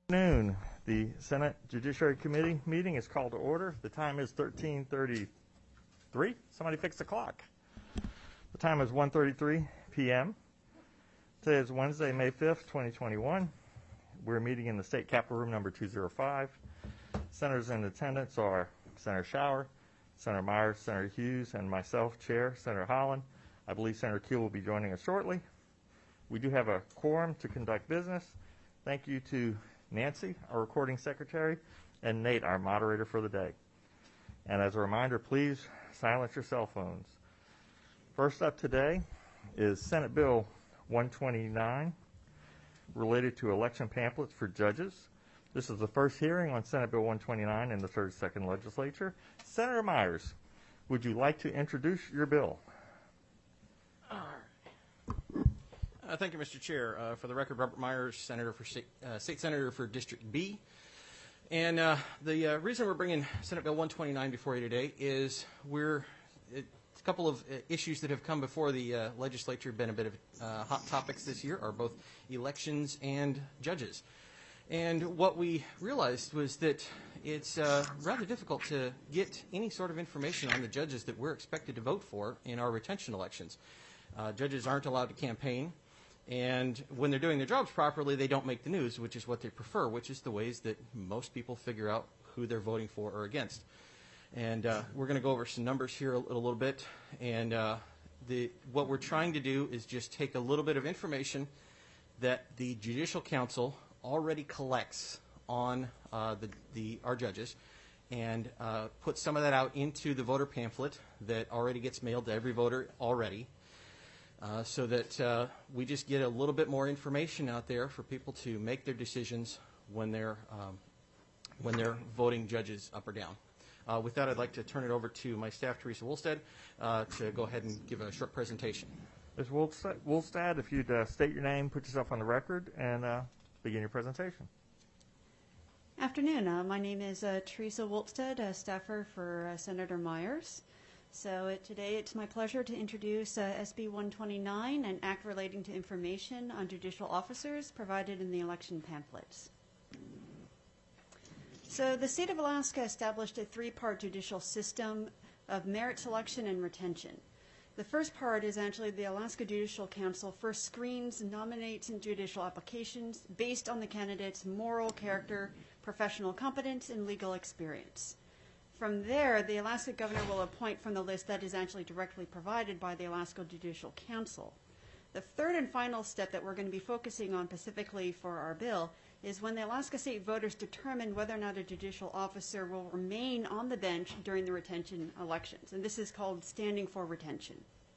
Noon. The Senate Judiciary Committee meeting is called to order. The time is 13:33. Somebody fix the clock. The time is 1:33 p.m. Today is Wednesday, May 5th, 2021. We're meeting in the State Capitol Room number 205. Senators in attendance are Senator Schauer, Senator Myers, Senator Hughes, and myself, Chair, Senator Holland. I believe Senator Kuehl will be joining us shortly. We do have a quorum to conduct business. Thank you to Nancy, our recording secretary, and Nate, our moderator for the day. And as a reminder, please silence your cell phones. First up today is Senate Bill 129, related to election pamphlets for judges. This is the first hearing on Senate Bill 129 in the 32nd Legislature. Senator Myers, would you like to introduce your bill? Thank you, Mr. Chair. For the record, Robert Myers, Senator for State Senator for District B. And the reason we're bringing Senate Bill 129 before you today is it's a couple of issues that have come before the legislature, been a bit of hot topics this year, are both elections and judges. And what we realized was that it's rather difficult to get any sort of information on the judges that we're expected to vote for in our retention elections. Judges aren't allowed to campaign. And when they're doing their jobs properly, they don't make the news, which is what they prefer, which is the ways that most people figure out who they're voting for or against. And we're going to go over some numbers here a little bit. And what we're trying to do is just take a little bit of information that the Judicial Council already collects on our judges and put some of that out into the voter pamphlet that already gets mailed to every voter already. So that we just get a little bit more information out there for people to make their decisions when they're voting judges up or down. With that, I'd like to turn it over to my staff, Teresa Woolstead, to go ahead and give a short presentation. Ms. Woolstead, if you'd state your name, put yourself on the record, and begin your presentation. Afternoon. My name is Teresa Woolstead, a staffer for Senator Myers. So today it's my pleasure to introduce SB 129, an act relating to information on judicial officers provided in the election pamphlets. So the state of Alaska established a three-part judicial system of merit selection and retention. The first part is actually the Alaska Judicial Council first screens and nominates in judicial applications based on the candidate's moral character, professional competence, and legal experience. From there, the Alaska governor will appoint from the list that is actually directly provided by the Alaska Judicial Council. The third and final step that we're going to be focusing on specifically for our bill is when the Alaska state voters determine whether or not a judicial officer will remain on the bench during the retention elections. And this is called standing for retention.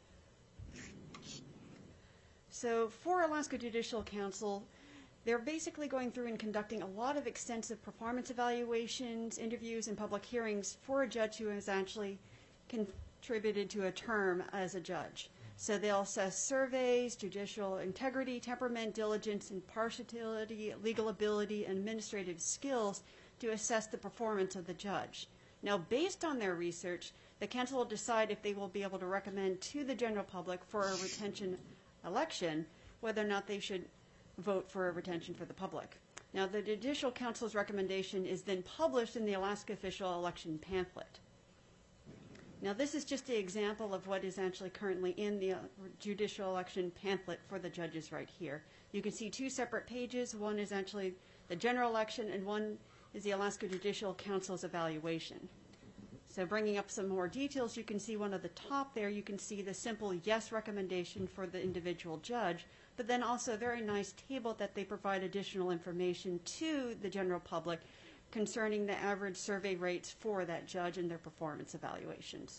So for Alaska Judicial Council, they're basically going through and conducting a lot of extensive performance evaluations, interviews, and public hearings for a judge who has actually contributed to a term as a judge. So they'll assess surveys, judicial integrity, temperament, diligence, impartiality, legal ability, and administrative skills to assess the performance of the judge. Now, based on their research, the council will decide if they will be able to recommend to the general public for a retention election whether or not they should vote for a retention for the public. Now, the Judicial Council's recommendation is then published in the Alaska Official Election Pamphlet. Now, this is just an example of what is actually currently in the Judicial Election Pamphlet for the judges right here. You can see two separate pages. One is actually the general election, and one is the Alaska Judicial Council's evaluation. So bringing up some more details, you can see one at the top there, you can see the simple yes recommendation for the individual judge, but then also a very nice table that they provide additional information to the general public concerning the average survey rates for that judge and their performance evaluations.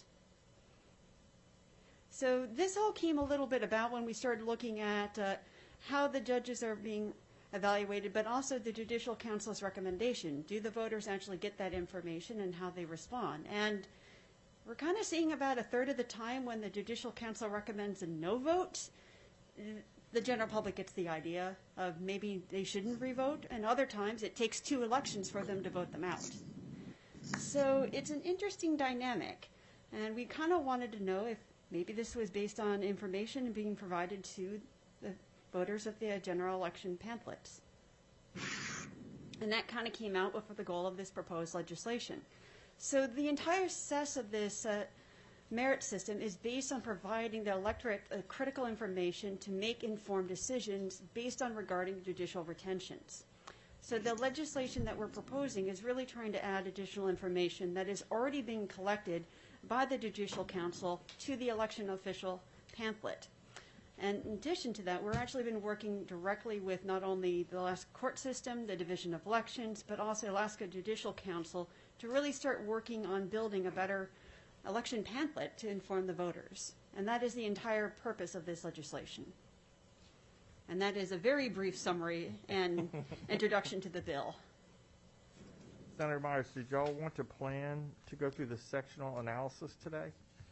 So this all came a little bit about when we started looking at how the judges are being evaluated, but also the Judicial Council's recommendation. Do the voters actually get that information and how they respond? And we're kind of seeing about a third of the time when the Judicial Council recommends a no vote, the general public gets the idea of maybe they shouldn't re-vote, and other times it takes 2 elections for them to vote them out. So it's an interesting dynamic, and we kind of wanted to know if maybe this was based on information being provided to the voters of the general election pamphlets. And that kind of came out with the goal of this proposed legislation. So the entire success of this merit system is based on providing the electorate critical information to make informed decisions based on regarding judicial retentions. So the legislation that we're proposing is really trying to add additional information that is already being collected by the Judicial Council to the election official pamphlet. And in addition to that, we're actually been working directly with not only the Alaska court system, the Division of Elections, but also Alaska Judicial Council to really start working on building a better election pamphlet to inform the voters. And that is the entire purpose of this legislation. And that is a very brief summary and introduction to the bill. Senator Myers, did y'all want to plan to go through the sectional analysis today?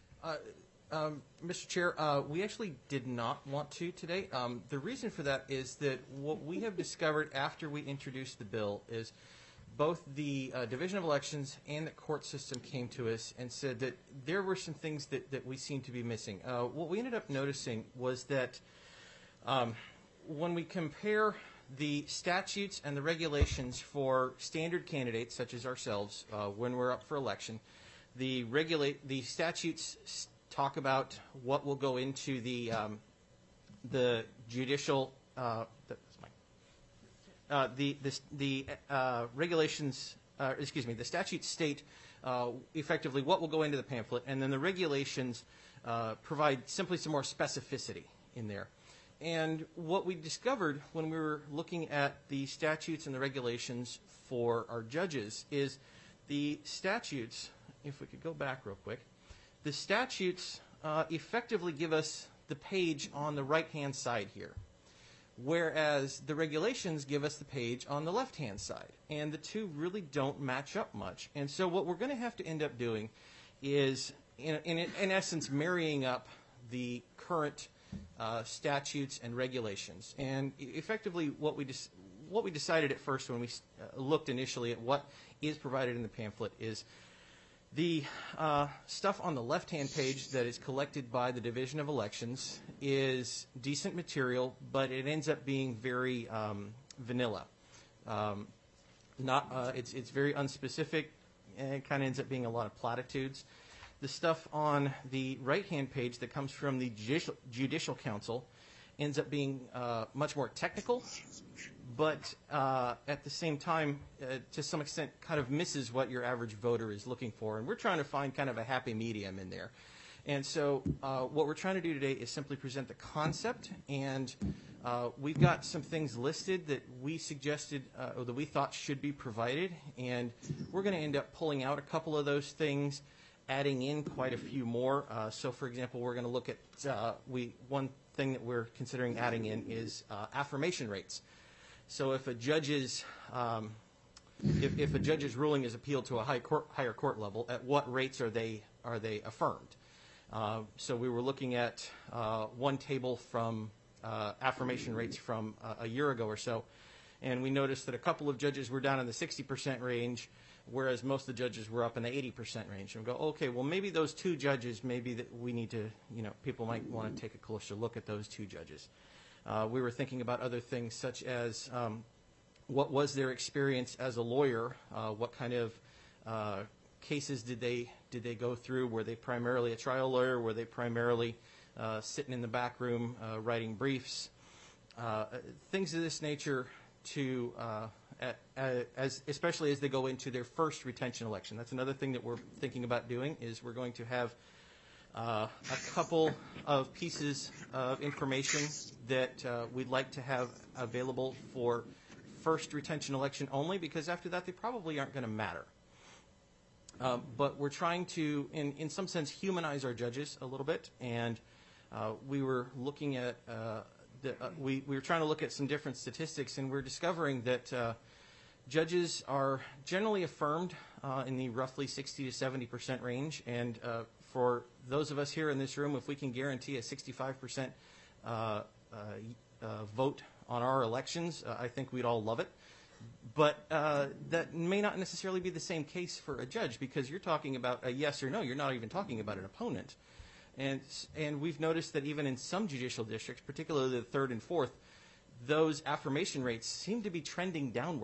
Mr. Chair, we actually did not want to today. The reason for that is that what we have discovered after we introduced the bill is both the Division of Elections and the court system came to us and said that there were some things that we seemed to be missing. What we ended up noticing was that when we compare the statutes and the regulations for standard candidates such as ourselves when we're up for election, the statutes talk about what will go into the judicial regulations. The statutes state effectively what will go into the pamphlet, and then the regulations provide simply some more specificity in there. And what we discovered when we were looking at the statutes and the regulations for our judges is the statutes, if we could go back real quick, the statutes effectively give us the page on the right-hand side here, whereas the regulations give us the page on the left-hand side. And the two really don't match up much. And so what we're going to have to end up doing is, in essence, marrying up the current statutes and regulations. And effectively what we decided at first when we looked initially at what is provided in the pamphlet is the stuff on the left-hand page that is collected by the Division of Elections is decent material, but it ends up being very vanilla. It's very unspecific, and it kind of ends up being a lot of platitudes. The stuff on the right-hand page that comes from the Judicial Council ends up being much more technical, but at the same time, to some extent, kind of misses what your average voter is looking for. And we're trying to find kind of a happy medium in there. And so what we're trying to do today is simply present the concept, and we've got some things listed that we suggested or that we thought should be provided, and we're going to end up pulling out a couple of those things, adding in quite a few more. So, for example, we're going to look at one thing that we're considering adding in is affirmation rates. So if a judge's if a judge's ruling is appealed to a higher court level, at what rates are they affirmed? So we were looking at one table from affirmation rates from a year ago or so, and we noticed that a couple of judges were down in the 60% range, whereas most of the judges were up in the 80% range. And we go, okay, well, maybe those two judges, maybe that we need to, people might want to take a closer look at those two judges. We were thinking about other things such as what was their experience as a lawyer, what kind of cases did they go through? Were they primarily a trial lawyer? Were they primarily sitting in the back room writing briefs? Things of this nature to especially as they go into their first retention election. That's another thing that we're thinking about doing is we're going to have a couple of pieces of information that we'd like to have available for first retention election only, because after that they probably aren't going to matter. But we're trying to, in some sense, humanize our judges a little bit, and we were looking at we were trying to look at some different statistics, and we're discovering that judges are generally affirmed in the roughly 60 to 70% range, and for those of us here in this room, if we can guarantee a 65% vote on our elections, I think we'd all love it. But that may not necessarily be the same case for a judge, because you're talking about a yes or no. You're not even talking about an opponent. And we've noticed that even in some judicial districts, particularly the third and fourth, those affirmation rates seem to be trending downward.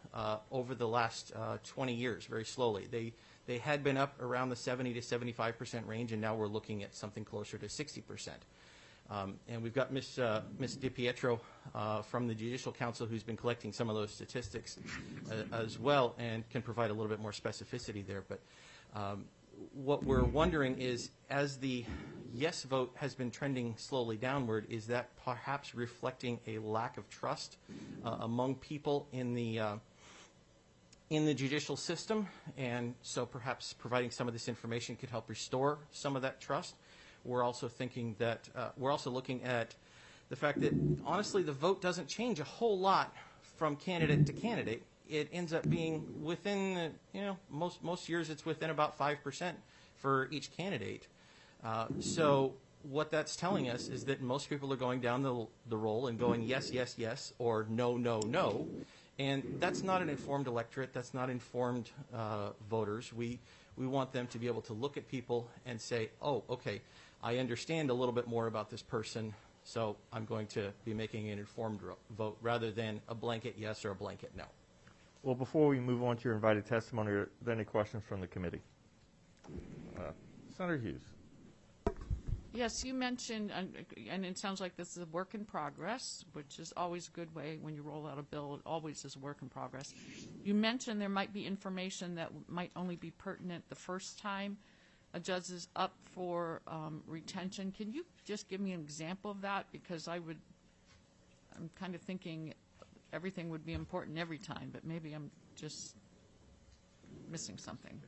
over the last 20 years, very slowly. They had been up around the 70 to 75% range, and now we're looking at something closer to 60%. And we've got Ms. DiPietro from the Judicial Council who's been collecting some of those statistics as well and can provide a little bit more specificity there. But what we're wondering is, as the yes vote has been trending slowly downward, is that perhaps reflecting a lack of trust among people in the judicial system? And so perhaps providing some of this information could help restore some of that trust. We're also thinking that we're also looking at the fact that, honestly, the vote doesn't change a whole lot from candidate to candidate. It ends up being within, most years it's within about 5% for each candidate. So what that's telling us is that most people are going down the roll and going yes, yes, yes, or no, no, no. And that's not an informed electorate. That's not informed voters. We want them to be able to look at people and say, oh, okay, I understand a little bit more about this person, so I'm going to be making an informed vote rather than a blanket yes or a blanket no. Well, before we move on to your invited testimony, are there any questions from the committee? Senator Hughes. Yes, you mentioned, and it sounds like this is a work in progress, which is always a good way when you roll out a bill. It always is a work in progress. You mentioned there might be information that might only be pertinent the first time a judge is up for retention. Can you just give me an example of that? Because I'm kind of thinking everything would be important every time, but maybe I'm just missing something.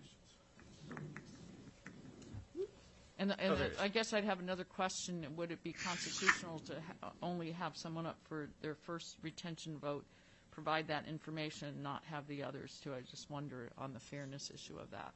And I guess I'd have another question. Would it be constitutional to only have someone up for their first retention vote, provide that information, and not have the others too? I just wonder on the fairness issue of that.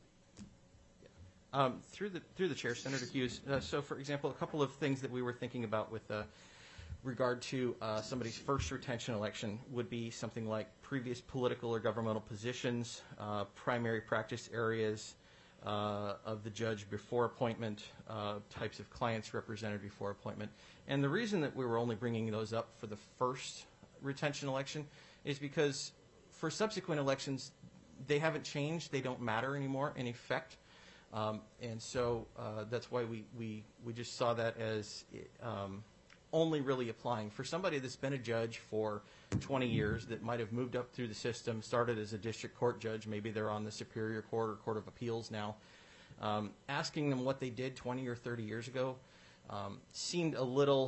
Through the chair, Senator Hughes. So, for example, a couple of things that we were thinking about with regard to somebody's first retention election would be something like previous political or governmental positions, primary practice areas of the judge before appointment, types of clients represented before appointment. And the reason that we were only bringing those up for the first retention election is because for subsequent elections, they haven't changed. They don't matter anymore in effect. And so that's why we just saw that as only really applying for somebody that's been a judge for 20 years that might have moved up through the system, started as a district court judge, maybe they're on the Superior Court or Court of Appeals now. Asking them what they did 20 or 30 years ago seemed a little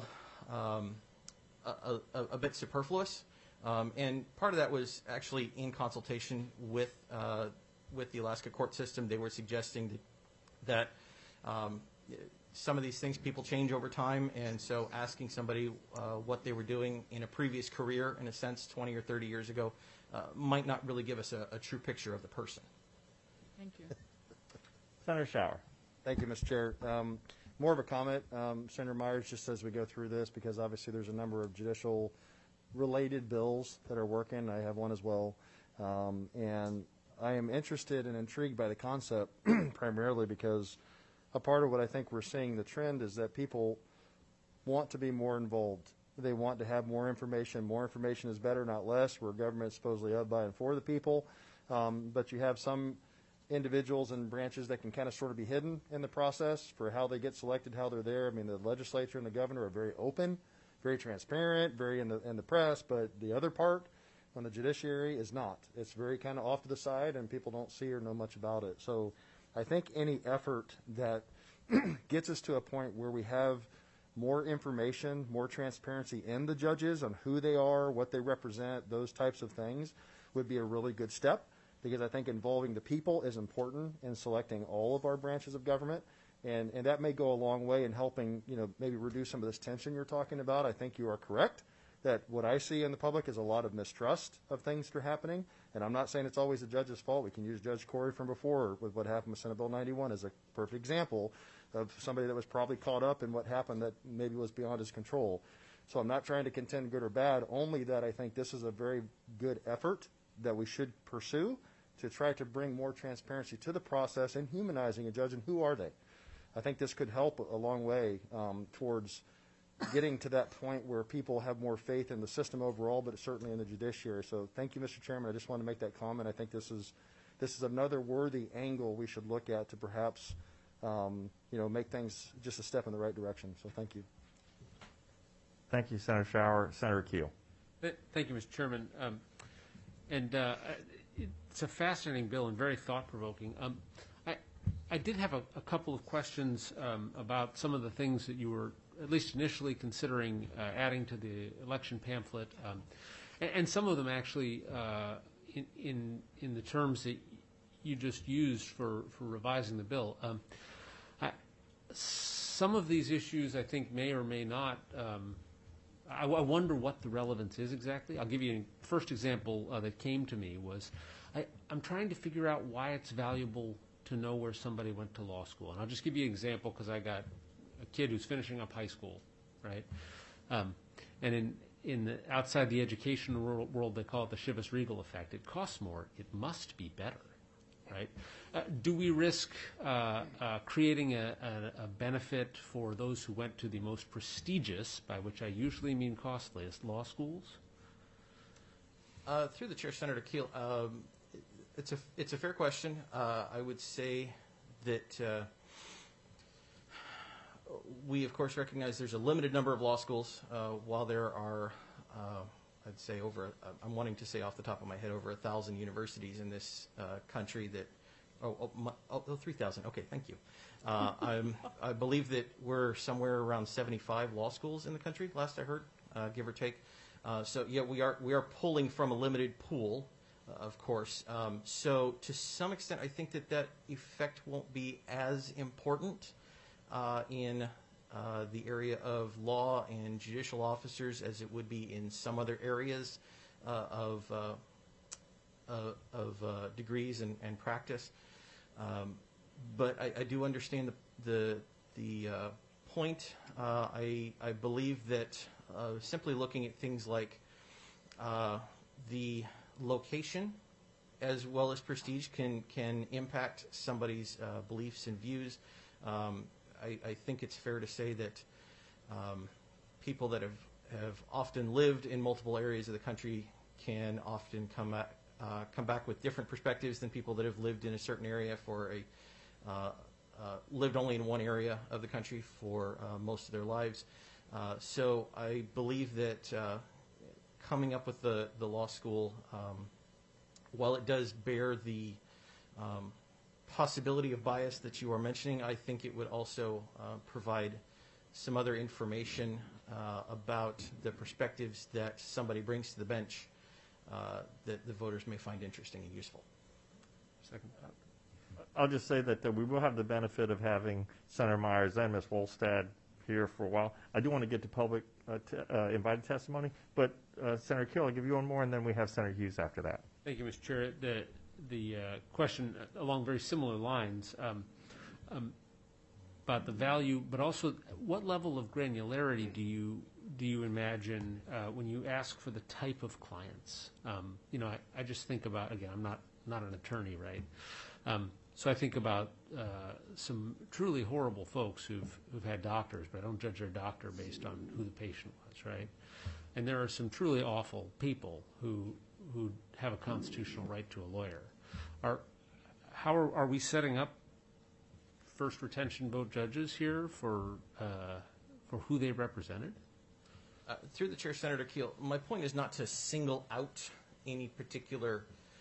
a bit superfluous. And part of that was actually in consultation with the Alaska court system. They were suggesting that some of these things, people change over time, and so asking somebody what they were doing in a previous career, in a sense, 20 or 30 years ago, might not really give us a true picture of the person. Thank you. Senator Schauer. Thank you, Mr. Chair. More of a comment, Senator Myers, just as we go through this, because obviously there's a number of judicial-related bills that are working. I have one as well. And I am interested and intrigued by the concept primarily because a part of what I think we're seeing the trend is that people want to be more involved. They want to have more information. More information is better, not less. We're a government supposedly of, by, and for the people. But you have some individuals and branches that can kind of sort of be hidden in the process for how they get selected, how they're there. I mean, the legislature and the governor are very open, very transparent, very in the press, but the other part, on the judiciary, is not. It's very kind of off to the side, and people don't see or know much about it. So I think any effort that gets us to a point where we have more information, more transparency in the judges on who they are, what they represent, those types of things, would be a really good step, because I think involving the people is important in selecting all of our branches of government, and that may go a long way in helping, maybe reduce some of this tension you're talking about. I think you are correct that what I see in the public is a lot of mistrust of things that are happening, and I'm not saying it's always the judge's fault. We can use Judge Corey from before with what happened with Senate Bill 91 as a perfect example of somebody that was probably caught up in what happened that maybe was beyond his control. So I'm not trying to contend good or bad, only that I think this is a very good effort that we should pursue to try to bring more transparency to the process and humanizing a judge and who are they. I think this could help a long way towards getting to that point where people have more faith in the system overall, but certainly in the judiciary. So thank you, Mr. Chairman. I just want to make that comment. I think this is another worthy angle we should look at to perhaps make things just a step in the right direction. So thank you. Thank you, Senator Schauer. Senator Keel. Thank you, Mr. Chairman. It's a fascinating bill and very thought-provoking. I did have a couple of questions about some of the things that you were at least initially considering adding to the election pamphlet, and some of them actually in the terms that you just used for revising the bill. Some of these issues I think may or may not. I wonder what the relevance is exactly. I'll give you a first example that came to me was I'm trying to figure out why it's valuable to know where somebody went to law school. And I'll just give you an example because I got a kid who's finishing up high school, right? And outside the education world, they call it the Chivas Regal effect. It costs more. It must be better, right? Do we risk creating a benefit for those who went to the most prestigious, by which I usually mean costliest, law schools? Through the chair, Senator Keel, it's a fair question. I would say that we, of course, recognize there's a limited number of law schools, while there are, I'd say I'm wanting to say off the top of my head, over 1,000 universities in this country that, 3,000. Okay, thank you. I believe that we're somewhere around 75 law schools in the country, last I heard, give or take. So yeah, we are pulling from a limited pool, of course. So to some extent, I think that effect won't be as important in the area of law and judicial officers as it would be in some other areas of degrees and practice. But I do understand the point. I believe that simply looking at things like the location as well as prestige can impact somebody's beliefs and views. I think it's fair to say that people that have often lived in multiple areas of the country can often come back with different perspectives than people that have lived in a certain area lived only in one area of the country for most of their lives. So I believe that coming up with the law school, while it does bear the possibility of bias that you are mentioning, I think it would also provide some other information about the perspectives that somebody brings to the bench that the voters may find interesting and useful. Second. I'll just say that we will have the benefit of having Senator Myers and Ms. Wolstad here for a while. I do want to get to public invited testimony, but Senator Keel, I'll give you one more, and then we have Senator Hughes after that. Thank you, Mr. Chair. The question along very similar lines about the value, but also what level of granularity do you imagine when you ask for the type of clients? I just think about, again, I'm not an attorney, right? So I think about some truly horrible folks who've had doctors, but I don't judge their doctor based on who the patient was, right? And there are some truly awful people who have a constitutional right to a lawyer. How are we setting up first retention vote judges here for who they represented? Through the chair, Senator Keel, my point is not to single out any particular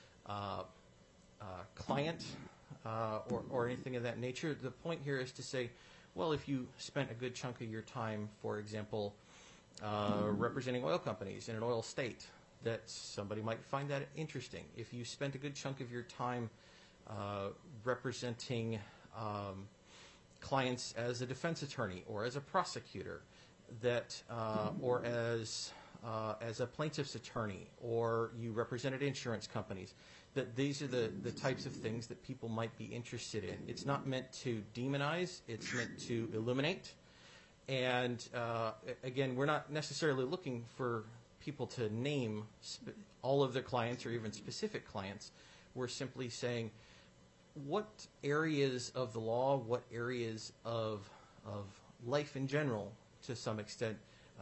client or anything of that nature. The point here is to say, well, if you spent a good chunk of your time, for example, representing oil companies in an oil state, that somebody might find that interesting. If you spent a good chunk of your time representing clients as a defense attorney or as a prosecutor, that or as a plaintiff's attorney, or you represented insurance companies, that these are the types of things that people might be interested in. It's not meant to demonize, it's meant to illuminate. And again, we're not necessarily looking for people to name all of their clients or even specific clients. We're simply saying what areas of the law, what areas of life in general to some extent,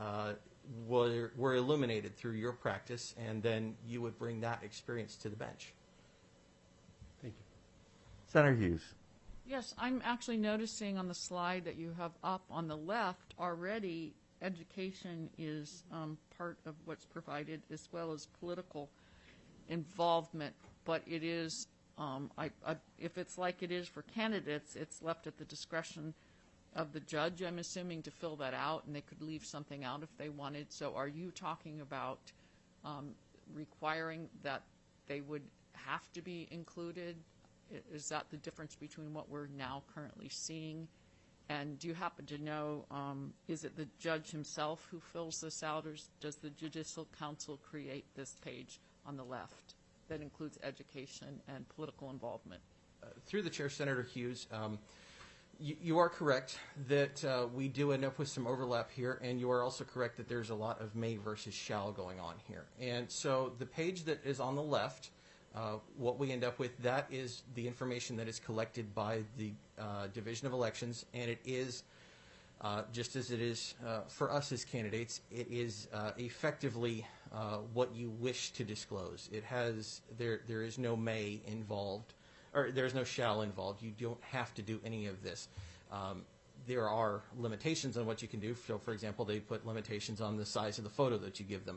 were illuminated through your practice, and then you would bring that experience to the bench. Thank you. Senator Hughes. Yes, I'm actually noticing on the slide that you have up on the left already, education is part of what's provided, as well as political involvement. But it is, if it's like it is for candidates, it's left at the discretion of the judge, I'm assuming, to fill that out, and they could leave something out if they wanted. So are you talking about requiring that they would have to be included? Is that the difference between what we're now currently seeing? And do you happen to know, is it the judge himself who fills this out, or does the Judicial Council create this page on the left that includes education and political involvement? Through the chair, Senator Hughes, you are correct that we do end up with some overlap here, and you are also correct that there's a lot of may versus shall going on here. And so the page that is on the left, what we end up with, that is the information that is collected by the Division of Elections, and it is, just as it is for us as candidates, it is effectively what you wish to disclose. It has, there is no may involved, or there's no shall involved. You don't have to do any of this. There are limitations on what you can do. So, for example, they put limitations on the size of the photo that you give them.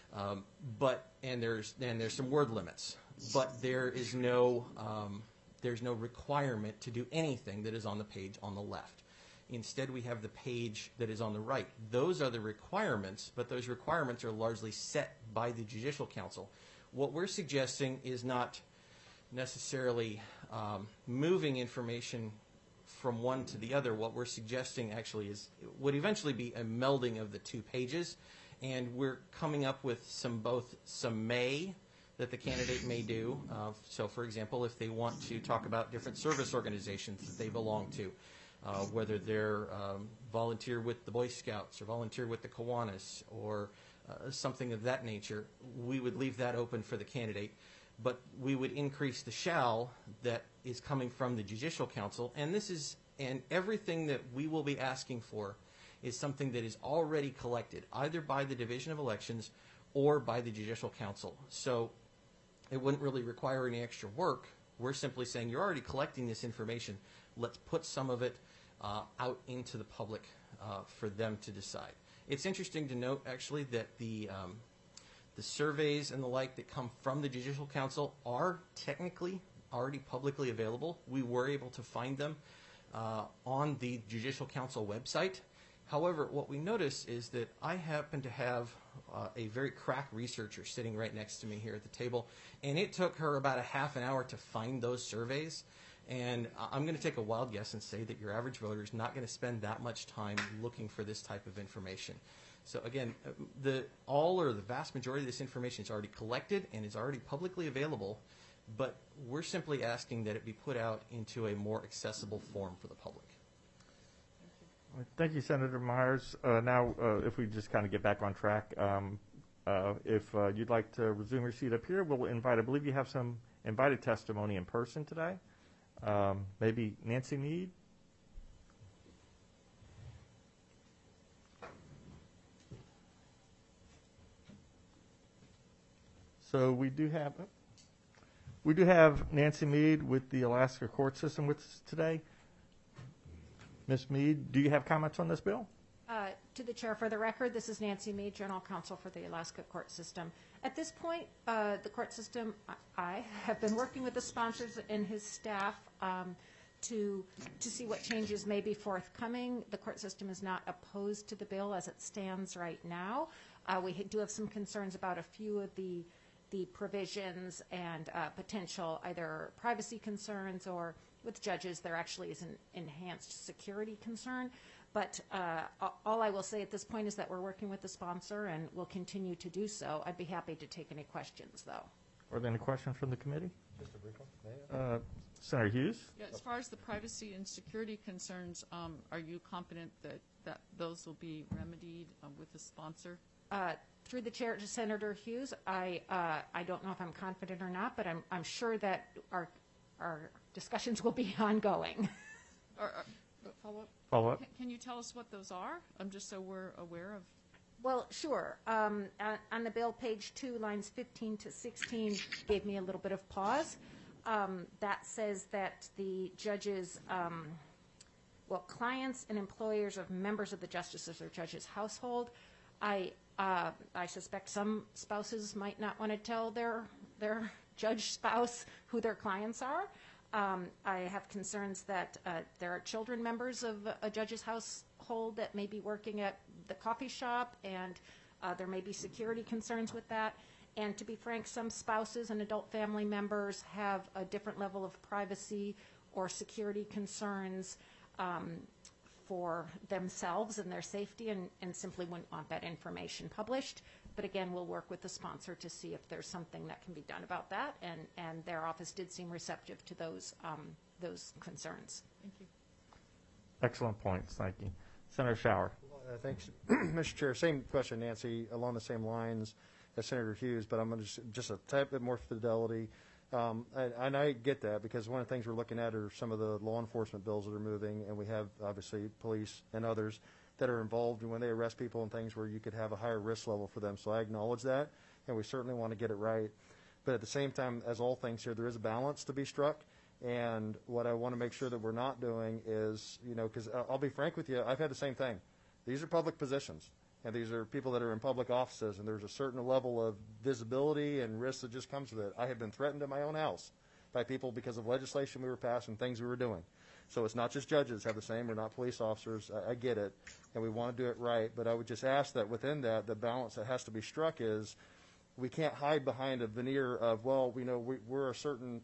And there's some word limits. But there is no there's no requirement to do anything that is on the page on the left. Instead, we have the page that is on the right. Those are the requirements, but those requirements are largely set by the Judicial Council. What we're suggesting is not necessarily moving information from one to the other. What we're suggesting actually would eventually be a melding of the two pages, and we're coming up with some may that the candidate may do. So, for example, if they want to talk about different service organizations that they belong to, whether they're volunteer with the Boy Scouts or volunteer with the Kiwanis or something of that nature, we would leave that open for the candidate. But we would increase the shall that is coming from the Judicial Council, and everything that we will be asking for is something that is already collected, either by the Division of Elections or by the Judicial Council. So it wouldn't really require any extra work. We're simply saying you're already collecting this information. Let's put some of it out into the public for them to decide. It's interesting to note, actually, that the surveys and the like that come from the Judicial Council are technically already publicly available. We were able to find them on the Judicial Council website. However, what we notice is that I happen to have a very crack researcher sitting right next to me here at the table, and it took her about a half an hour to find those surveys. And I'm going to take a wild guess and say that your average voter is not going to spend that much time looking for this type of information. So again, all or the vast majority of this information is already collected and is already publicly available, but we're simply asking that it be put out into a more accessible form for the public. Thank you, Senator Myers. Now, if we just kind of get back on track, if you'd like to resume your seat up here, we'll invite, I believe you have some invited testimony in person today. Maybe Nancy Mead? So we do have Nancy Mead with the Alaska court system with us today. Ms. Mead, do you have comments on this bill? To the chair, for the record, this is Nancy Mead, General Counsel for the Alaska court system. At this point, the court system, I have been working with the sponsors and his staff to see what changes may be forthcoming. The court system is not opposed to the bill as it stands right now. We do have some concerns about a few of the provisions and potential either privacy concerns, or with judges there actually is an enhanced security concern. But all I will say at this point is that we're working with the sponsor and will continue to do so. I'd be happy to take any questions, though. Are there any questions from the committee? Just a brief one. Senator Hughes? Yeah, as far as the privacy and security concerns, are you confident that those will be remedied with the sponsor? Through the chair to Senator Hughes, I don't know if I'm confident or not, but I'm sure that our discussions will be ongoing. Follow-up? Follow-up? Can you tell us what those are? Just so we're aware of. Well, sure. On the bill, page 2, lines 15 to 16 gave me a little bit of pause. That says that the judges, clients and employers of members of the justices or judge's household. I suspect some spouses might not want to tell their judge spouse who their clients are. I have concerns that there are children members of a judge's household that may be working at the coffee shop, and there may be security concerns with that. And to be frank, some spouses and adult family members have a different level of privacy or security concerns for themselves and their safety, and simply wouldn't want that information published. But again, we'll work with the sponsor to see if there's something that can be done about that, and their office did seem receptive to those concerns. Thank you. Excellent points. Thank you. Senator Shower. Thanks, Mr. Chair. Same question, Nancy, along the same lines as Senator Hughes, but I'm going to just a tad bit more fidelity. And I get that, because one of the things we're looking at are some of the law enforcement bills that are moving, and we have, obviously, police and others that are involved when they arrest people and things where you could have a higher risk level for them. So I acknowledge that, and we certainly want to get it right. But at the same time, as all things here, there is a balance to be struck. And what I want to make sure that we're not doing is, because I'll be frank with you, I've had the same thing. These are public positions, and these are people that are in public offices, and there's a certain level of visibility and risk that just comes with it. I have been threatened in my own house by people because of legislation we were passing, things we were doing. So it's not just judges have the same, we're not police officers. I get it, and we want to do it right. But I would just ask that within that, the balance that has to be struck is we can't hide behind a veneer of, we're a certain,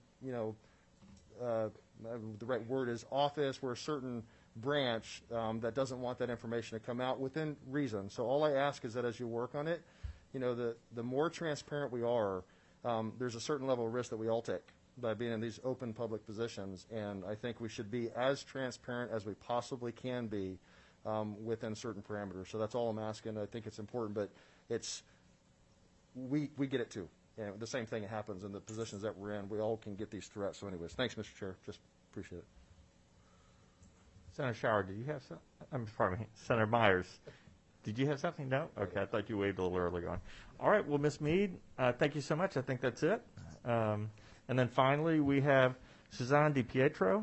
the right word is office, we're a certain branch that doesn't want that information to come out within reason. So all I ask is that as you work on it, the more transparent we are, there's a certain level of risk that we all take by being in these open public positions, and I think we should be as transparent as we possibly can be within certain parameters. So that's all I'm asking. I think it's important, but we get it too. And the same thing happens in the positions that we're in. We all can get these threats. So anyways, thanks, Mr. Chair. Just appreciate it. Senator Shower, did you have something? Pardon me, Senator Myers. Did you have something? No? Okay, I thought you waved a little early on. All right, well, Ms. Mead, thank you so much. I think that's it. And then finally, we have Suzanne DiPietro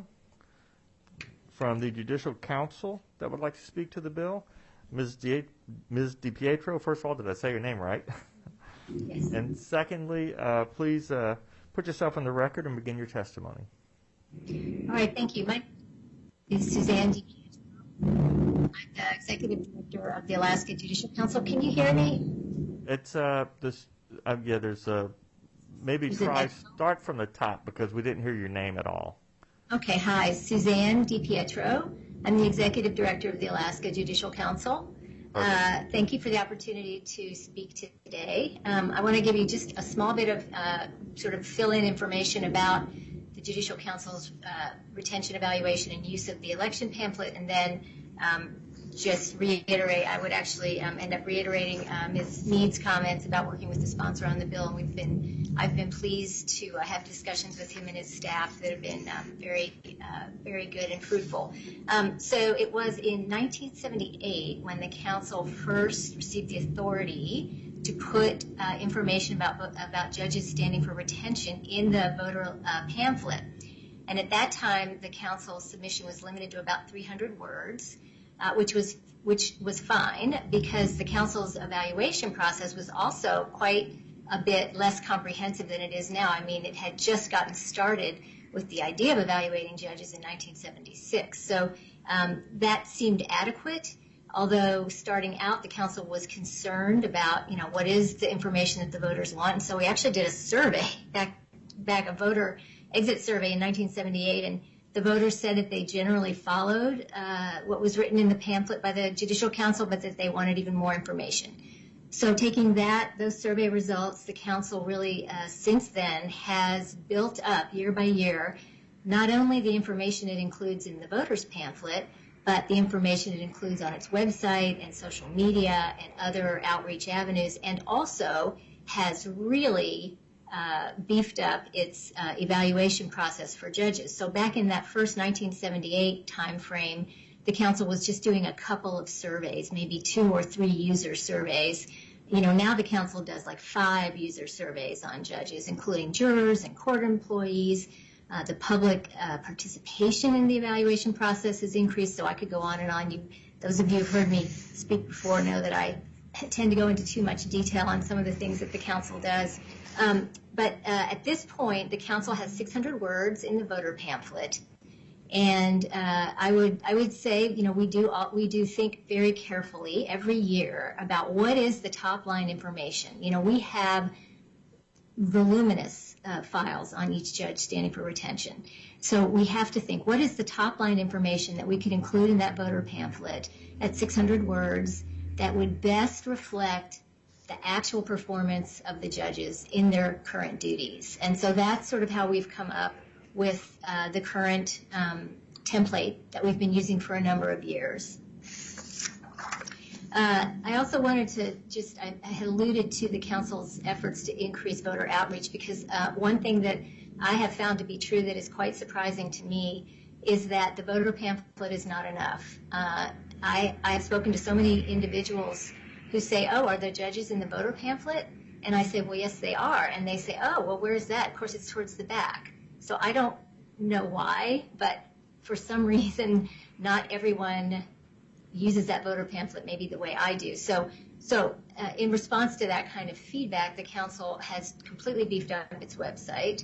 from the Judicial Council that would like to speak to the bill. Ms. DiPietro, first of all, did I say your name right? Yes. And secondly, please put yourself on the record and begin your testimony. All right, thank you. My name is Suzanne DiPietro. I'm the Executive Director of the Alaska Judicial Council. Can you hear me? It's there's maybe start from the top because we didn't hear your name at all. Okay, hi, Suzanne DiPietro. I'm the Executive Director of the Alaska Judicial Council. Thank you for the opportunity to speak today. I want to give you just a small bit of sort of fill-in information about the Judicial Council's retention, evaluation, and use of the election pamphlet, and then just reiterate, I would actually end up reiterating Ms. Mead's comments about working with the sponsor on the bill, and I've been pleased to have discussions with him and his staff that have been very good and fruitful. So it was in 1978 when the council first received the authority to put information about judges standing for retention in the voter pamphlet. And at that time, the council's submission was limited to about 300 words, which was fine because the council's evaluation process was also quite a bit less comprehensive than it is now. I mean, it had just gotten started with the idea of evaluating judges in 1976. So that seemed adequate, although starting out, the council was concerned about, what is the information that the voters want. And so we actually did a survey, back a voter exit survey in 1978, and the voters said that they generally followed what was written in the pamphlet by the Judicial Council, but that they wanted even more information. So taking those survey results, the council really, since then, has built up year by year, not only the information it includes in the voters pamphlet, but the information it includes on its website and social media and other outreach avenues, and also has really beefed up its evaluation process for judges. So back in that first 1978 time frame, the council was just doing a couple of surveys, maybe 2 or 3 user surveys. You know, now the council does like 5 user surveys on judges, including jurors and court employees. The public participation in the evaluation process has increased, so I could go on and on. Those of you who've heard me speak before know that I tend to go into too much detail on some of the things that the council does. But at this point, the council has 600 words in the voter pamphlet. And I would say, you know, we do think very carefully every year about what is the top line information. You know, we have voluminous files on each judge standing for retention. So we have to think, what is the top line information that we could include in that voter pamphlet at 600 words that would best reflect the actual performance of the judges in their current duties. And so that's sort of how we've come up with the current template that we've been using for a number of years. I also wanted to just, I had alluded to the council's efforts to increase voter outreach, because one thing that I have found to be true that is quite surprising to me is that the voter pamphlet is not enough. I've spoken to so many individuals who say, oh, are the judges in the voter pamphlet? And I say, well, yes, they are. And they say, oh, well, where's that? Of course, it's towards the back. So I don't know why, but for some reason, not everyone uses that voter pamphlet maybe the way I do. So in response to that kind of feedback, the council has completely beefed up its website.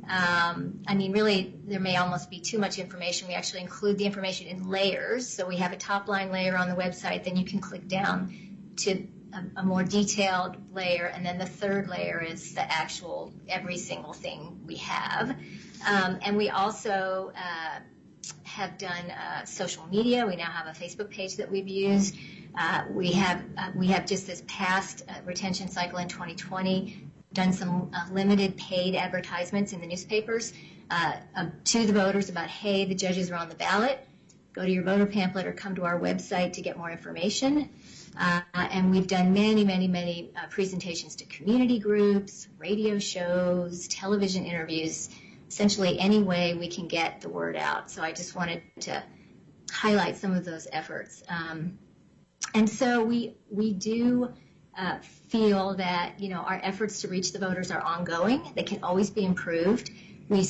I mean, really, there may almost be too much information. We actually include the information in layers. So we have a top-line layer on the website. Then you can click down to a more detailed layer. And then the third layer is the actual every single thing we have. And we also have done social media. We now have a Facebook page that we've used. We have just this past retention cycle in 2020 done some limited paid advertisements in the newspapers to the voters about, hey, the judges are on the ballot. Go to your voter pamphlet or come to our website to get more information. And we've done many presentations to community groups, radio shows, television interviews, essentially any way we can get the word out. So I just wanted to highlight some of those efforts. And so we do feel that, you know, our efforts to reach the voters are ongoing. They can always be improved. We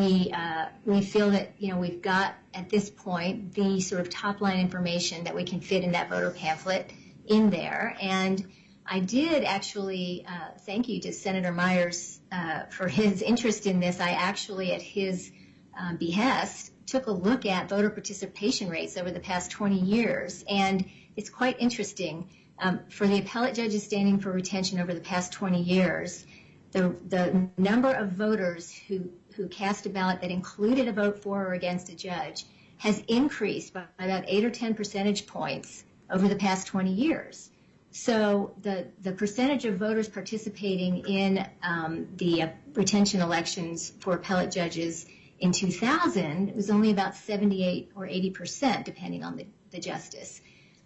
feel that, you know, we've got at this point the sort of top line information that we can fit in that voter pamphlet in there. And I did actually thank you to Senator Myers for his interest in this. I actually, at his behest, took a look at voter participation rates over the past 20 years. And it's quite interesting. For the appellate judges standing for retention over the past 20 years, the number of voters who cast a ballot that included a vote for or against a judge has increased by about 8 or 10 percentage points over the past 20 years. So the percentage of voters participating in the retention elections for appellate judges in 2000 was only about 78 or 80%, depending on the justice.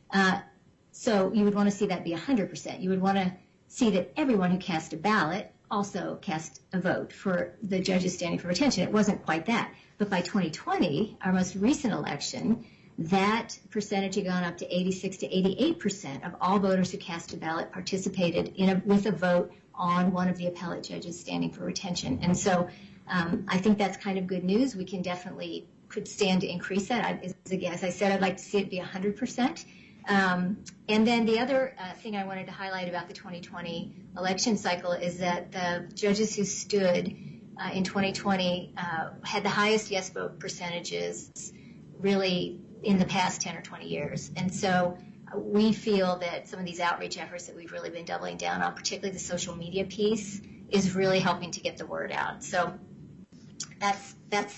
So you would want to see that be 100%. You would want to see that everyone who cast a ballot also cast a vote for the judges standing for retention. It wasn't quite that. But by 2020, our most recent election, that percentage had gone up to 86 to 88% of all voters who cast a ballot participated with a vote on one of the appellate judges standing for retention. And so I think that's kind of good news. We can definitely could stand to increase that. As I said, I'd like to see it be 100%. And then the other thing I wanted to highlight about the 2020 election cycle is that the judges who stood in 2020 had the highest yes vote percentages really in the past 10 or 20 years. And so we feel that some of these outreach efforts that we've really been doubling down on, particularly the social media piece, is really helping to get the word out. So that's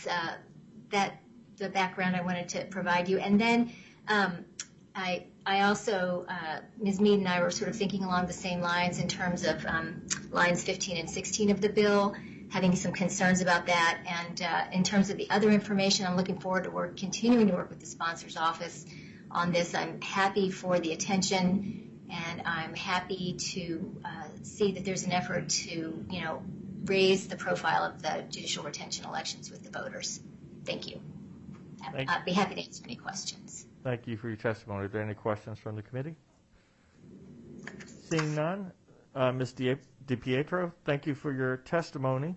the background I wanted to provide you. And then I also, Ms. Mead and I were sort of thinking along the same lines in terms of lines 15 and 16 of the bill, having some concerns about that. And in terms of the other information, I'm looking forward to continuing to work with the sponsor's office on this. I'm happy for the attention, and I'm happy to see that there's an effort to, you know, raise the profile of the judicial retention elections with the voters. Thank you. I'd be happy to answer any questions. Thank you for your testimony. Are there any questions from the committee? Seeing none, Ms. DiPietro, thank you for your testimony.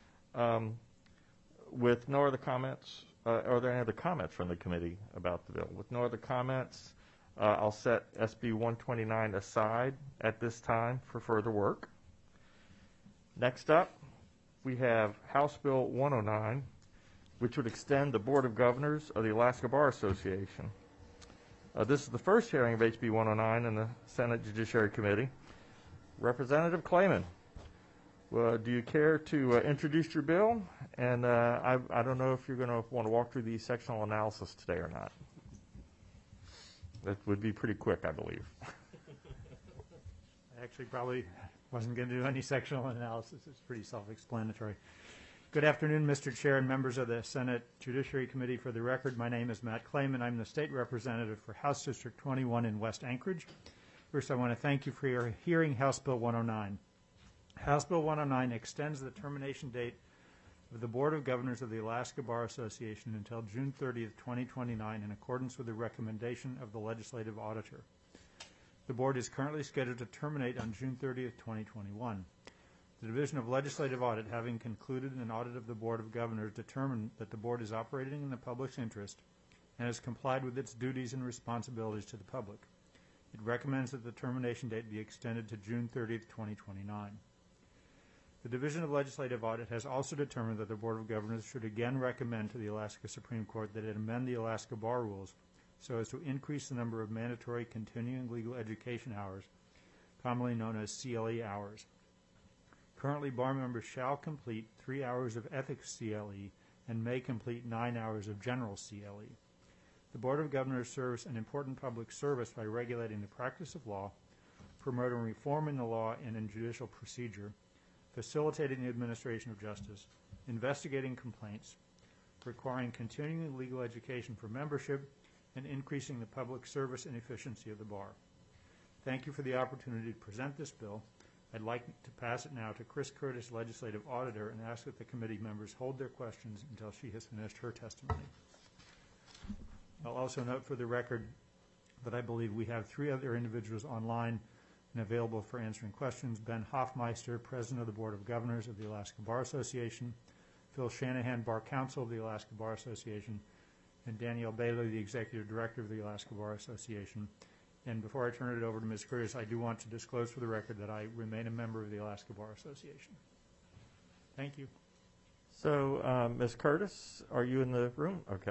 With no other comments, are there any other comments from the committee about the bill? With no other comments, I'll set SB 129 aside at this time for further work. Next up, we have House Bill 109, which would extend the Board of Governors of the Alaska Bar Association. This is the first hearing of HB 109 in the Senate Judiciary Committee. Representative Clayman, do you care to introduce your bill? And I don't know if you're going to want to walk through the sectional analysis today or not. That would be pretty quick, I believe. I actually probably wasn't going to do any sectional analysis. It's pretty self-explanatory. Good afternoon, Mr. Chair and members of the Senate Judiciary Committee. For the record, my name is Matt Clayman. I'm the state representative for House District 21 in West Anchorage. First, I want to thank you for your hearing House Bill 109. House Bill 109 extends the termination date of the Board of Governors of the Alaska Bar Association until June 30th, 2029, in accordance with the recommendation of the legislative auditor. The board is currently scheduled to terminate on June 30th, 2021. The Division of Legislative Audit, having concluded an audit of the Board of Governors, determined that the board is operating in the public's interest and has complied with its duties and responsibilities to the public. It recommends that the termination date be extended to June 30th, 2029. The Division of Legislative Audit has also determined that the Board of Governors should again recommend to the Alaska Supreme Court that it amend the Alaska Bar Rules so as to increase the number of mandatory continuing legal education hours, commonly known as CLE hours. Currently, bar members shall complete 3 hours of ethics CLE and may complete 9 hours of general CLE. The Board of Governors serves an important public service by regulating the practice of law, promoting reform in the law and in judicial procedure, facilitating the administration of justice, investigating complaints, requiring continuing legal education for membership, and increasing the public service and efficiency of the bar. Thank you for the opportunity to present this bill. I'd like to pass it now to Chris Curtis, Legislative Auditor, and ask that the committee members hold their questions until she has finished her testimony. I'll also note for the record that I believe we have 3 other individuals online and available for answering questions: Ben Hoffmeister, President of the Board of Governors of the Alaska Bar Association; Phil Shanahan, Bar Counsel of the Alaska Bar Association; and Danielle Bailey, the Executive Director of the Alaska Bar Association. And before I turn it over to Ms. Curtis, I do want to disclose for the record that I remain a member of the Alaska Bar Association. Thank you. So, Ms. Curtis, are you in the room? Okay.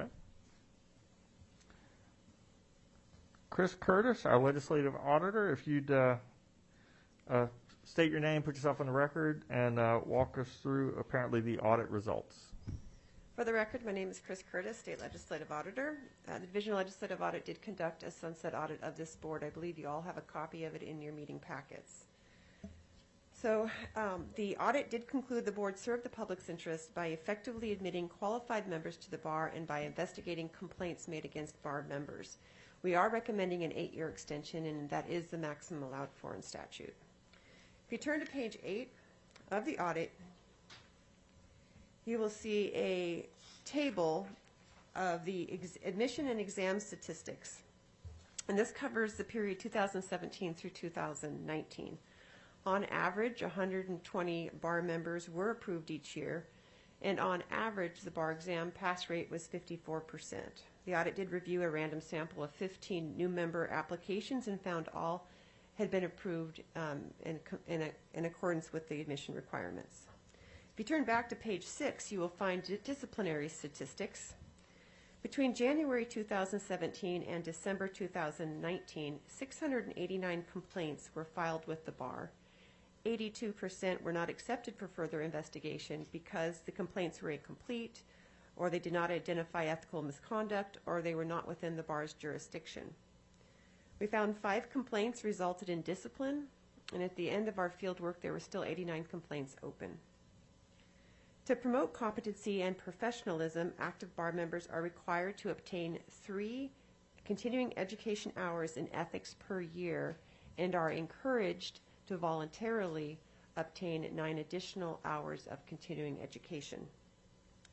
Chris Curtis, our Legislative Auditor, if you'd state your name, put yourself on the record, and walk us through apparently the audit results. For the record, my name is Chris Curtis, State Legislative Auditor. The Division of Legislative Audit did conduct a sunset audit of this board. I believe you all have a copy of it in your meeting packets. So the audit did conclude the board served the public's interest by effectively admitting qualified members to the bar and by investigating complaints made against bar members. We are recommending an 8-year extension, and that is the maximum allowed for in statute. If you turn to page 8 of the audit, you will see a table of the admission and exam statistics. And this covers the period 2017 through 2019. On average, 120 bar members were approved each year, and on average, the bar exam pass rate was 54%. The audit did review a random sample of 15 new member applications and found all had been approved in accordance with the admission requirements. If you turn back to page 6, you will find disciplinary statistics. Between January 2017 and December 2019, 689 complaints were filed with the bar. 82% were not accepted for further investigation because the complaints were incomplete, or they did not identify ethical misconduct, or they were not within the bar's jurisdiction. We found 5 complaints resulted in discipline, and at the end of our field work, there were still 89 complaints open. To promote competency and professionalism, active bar members are required to obtain 3 continuing education hours in ethics per year and are encouraged to voluntarily obtain 9 additional hours of continuing education.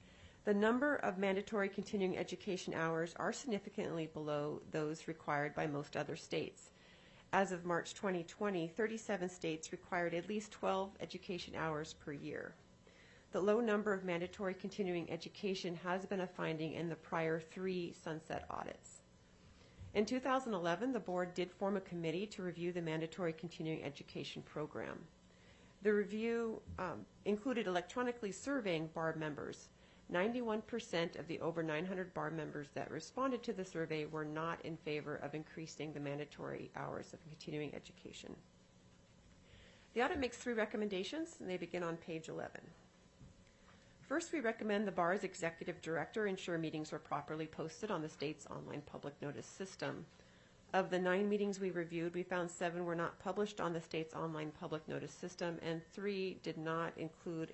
The number of mandatory continuing education hours are significantly below those required by most other states. As of March 2020, 37 states required at least 12 education hours per year. The low number of mandatory continuing education has been a finding in the prior 3 sunset audits. In 2011, the board did form a committee to review the mandatory continuing education program. The review included electronically surveying BAR members. 91% of the over 900 BAR members that responded to the survey were not in favor of increasing the mandatory hours of continuing education. The audit makes 3 recommendations, and they begin on page 11. First, we recommend the BAR's executive director ensure meetings are properly posted on the state's online public notice system. Of the 9 meetings we reviewed, we found 7 were not published on the state's online public notice system, and 3 did not include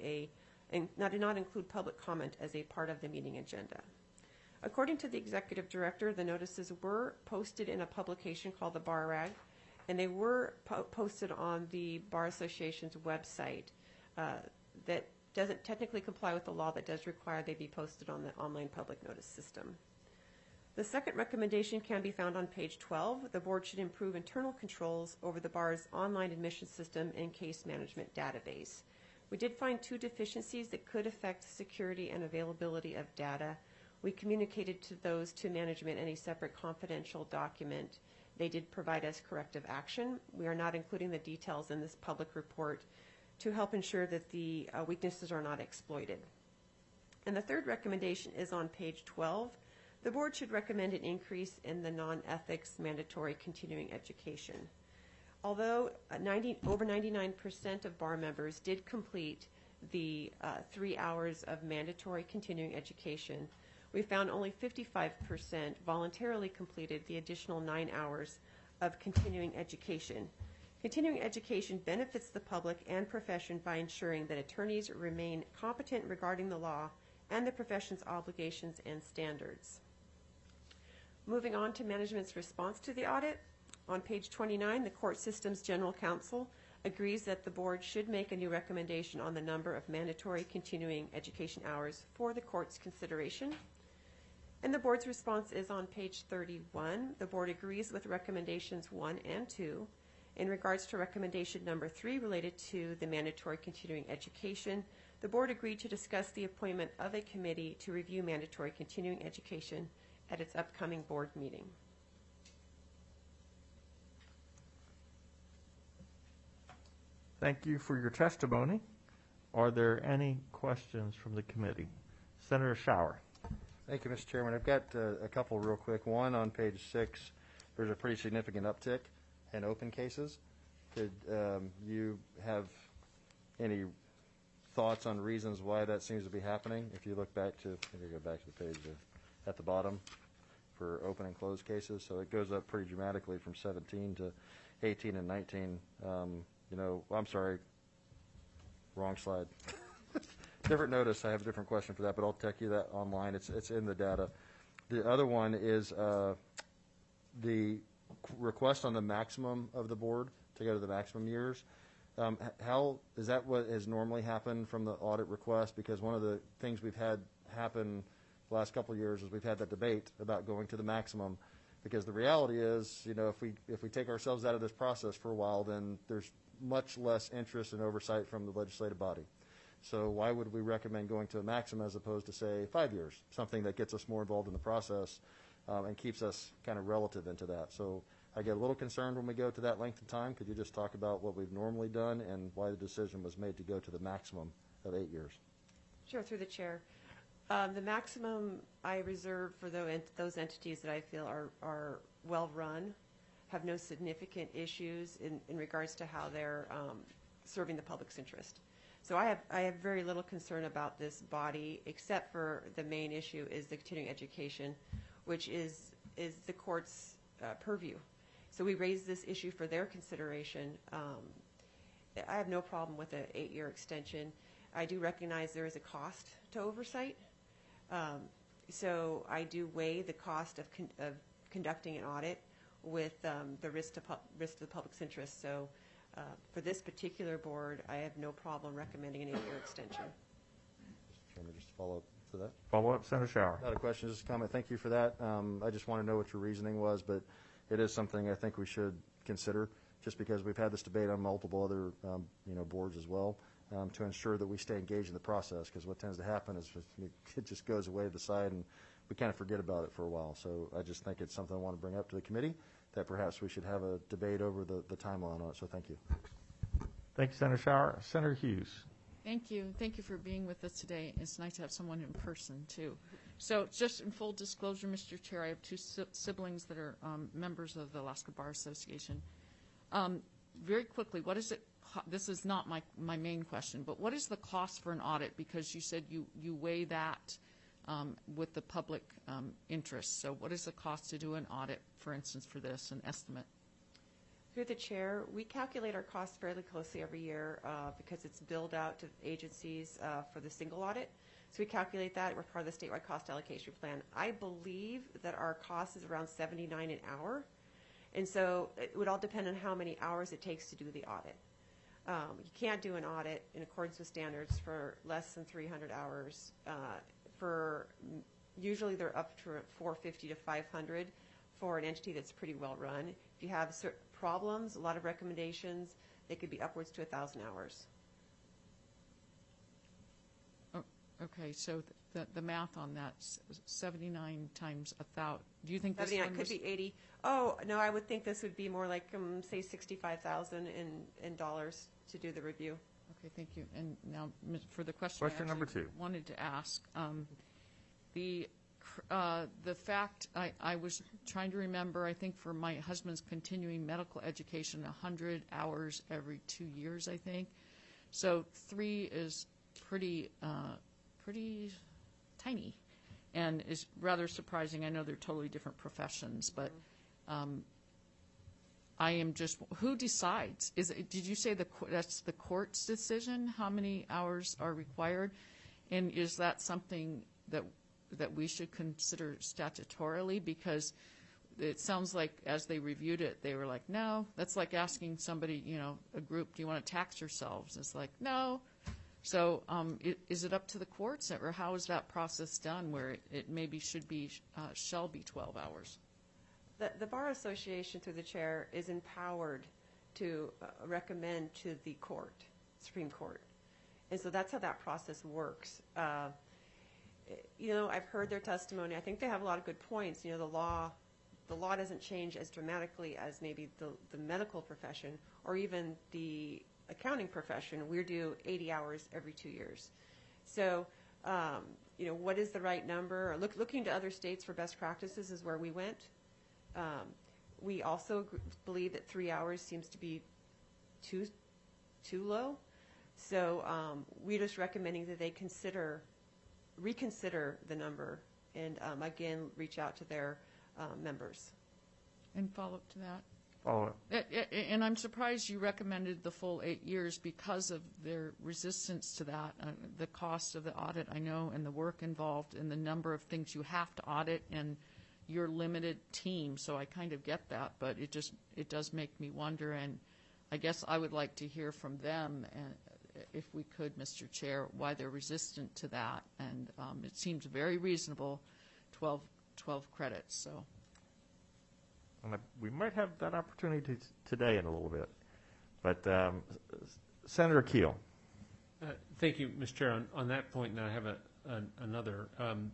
public comment as a part of the meeting agenda. According to the executive director, the notices were posted in a publication called the Bar Rag, and they were posted on the Bar Association's website that doesn't technically comply with the law that does require they be posted on the online public notice system. The second recommendation can be found on page 12. The board should improve internal controls over the Bar's online admission system and case management database. We did find 2 deficiencies that could affect security and availability of data. We communicated those to management in a separate confidential document. They did provide us corrective action. We are not including the details in this public report to help ensure that the weaknesses are not exploited. And the third recommendation is on page 12. The board should recommend an increase in the non-ethics mandatory continuing education. Although over 99% of BAR members did complete the 3 hours of mandatory continuing education, we found only 55% voluntarily completed the additional 9 hours of continuing education. Continuing education benefits the public and profession by ensuring that attorneys remain competent regarding the law and the profession's obligations and standards. Moving on to management's response to the audit. On page 29, the court system's general counsel agrees that the board should make a new recommendation on the number of mandatory continuing education hours for the court's consideration. And the board's response is on page 31. The board agrees with recommendations 1 and 2. In regards to recommendation number 3 related to the mandatory continuing education, the board agreed to discuss the appointment of a committee to review mandatory continuing education at its upcoming board meeting. Thank you for your testimony. Are there any questions from the committee? Senator Schauer. Thank you, Mr. Chairman. I've got a couple real quick. One, on page 6, there's a pretty significant uptick in open cases. Could you have any thoughts on reasons why that seems to be happening? If you look back to, let me go back to the page at the bottom for open and closed cases. So it goes up pretty dramatically from 17 to 18 and 19. I'm sorry, wrong slide. Different notice. I have a different question for that, but I'll take you that online. It's in the data. The other one is the request on the maximum of the board to go to the maximum years. How is that what has normally happened from the audit request? Because one of the things we've had happen the last couple of years is we've had that debate about going to the maximum. Because the reality is, if we take ourselves out of this process for a while, then there's much less interest and oversight from the legislative body. So why would we recommend going to a maximum as opposed to, say, 5 years, something that gets us more involved in the process and keeps us kind of relative into that? So I get a little concerned when we go to that length of time. Could you just talk about what we've normally done and why the decision was made to go to the maximum of 8 years? Sure, through the chair. The maximum I reserve for those entities that I feel are well-run, have no significant issues in regards to how they're serving the public's interest. So I have very little concern about this body, except for the main issue is the continuing education, which is the court's purview. So we raised this issue for their consideration. I have no problem with an 8-year extension. I do recognize there is a cost to oversight. So I do weigh the cost of conducting an audit with the risk to the public's interest. So for this particular board, I have no problem recommending an 8-year extension. Mr. Chairman, just to follow up. for that. Follow up, Senator Shower. Not a question, just a comment. Thank you for that. I just want to know what your reasoning was, but it is something I think we should consider, just because we've had this debate on multiple other, boards as well, to ensure that we stay engaged in the process, because what tends to happen is it just goes away to the side and we kind of forget about it for a while. So I just think it's something I want to bring up to the committee, that perhaps we should have a debate over the timeline on it. So thank you. Thank you, Senator Shower. Senator Hughes. Thank you. Thank you for being with us today. It's nice to have someone in person, too. So just in full disclosure, Mr. Chair, I have two siblings that are members of the Alaska Bar Association. Very quickly, what is it? This is not my main question, but what is the cost for an audit? Because you said you weigh that with the public interest. So what is the cost to do an audit, for instance, for this, an estimate? Through the chair, we calculate our costs fairly closely every year because it's billed out to agencies for the single audit. So we calculate that. We're part of the statewide cost allocation plan. I believe that our cost is around $79 an hour. And so it would all depend on how many hours it takes to do the audit. You can't do an audit in accordance with standards for less than 300 hours. Usually they're up to 450 to 500 for an entity that's pretty well run. If you have certain problems, a lot of recommendations, they could be upwards to 1,000 hours. Oh, okay, so the math on that, 79 times 1,000. Do you think this 79 one could be 80. Oh no, I would think this would be more like say 65,000 in dollars to do the review. Okay, thank you. And now for the question. Question number 2. Wanted to ask the fact I was trying to remember. I think for my husband's continuing medical education, 100 hours every 2 years. I think so. 3 is pretty tiny, and is rather surprising. I know they're totally different professions, but I am just, who decides? Did you say that's the court's decision, how many hours are required? And is that something that we should consider statutorily? Because it sounds like as they reviewed it, they were like, no, that's like asking somebody, a group, do you want to tax yourselves? It's like, no. So is it up to the courts, or how is that process done where it maybe shall be 12 hours? The Bar Association, through the chair, is empowered to recommend to the court, Supreme Court. And so that's how that process works. I've heard their testimony. I think they have a lot of good points. The law doesn't change as dramatically as maybe the medical profession or even the accounting profession. We do 80 hours every 2 years. So, what is the right number? Looking to other states for best practices is where we went. We also believe that 3 hours seems to be too low. So we're just recommending that they reconsider the number and, again, reach out to their members. And follow up to that? Follow up. And I'm surprised you recommended the full 8 years because of their resistance to that, the cost of the audit, I know, and the work involved and the number of things you have to audit and your limited team. So I kind of get that, but it does make me wonder, and I guess I would like to hear from them, and if we could, Mr. Chair, why they're resistant to that. And it seems very reasonable, 12 credits. So. And we might have that opportunity today in a little bit. But Senator Keel. Thank you, Mr. Chair. On that point, now I have another.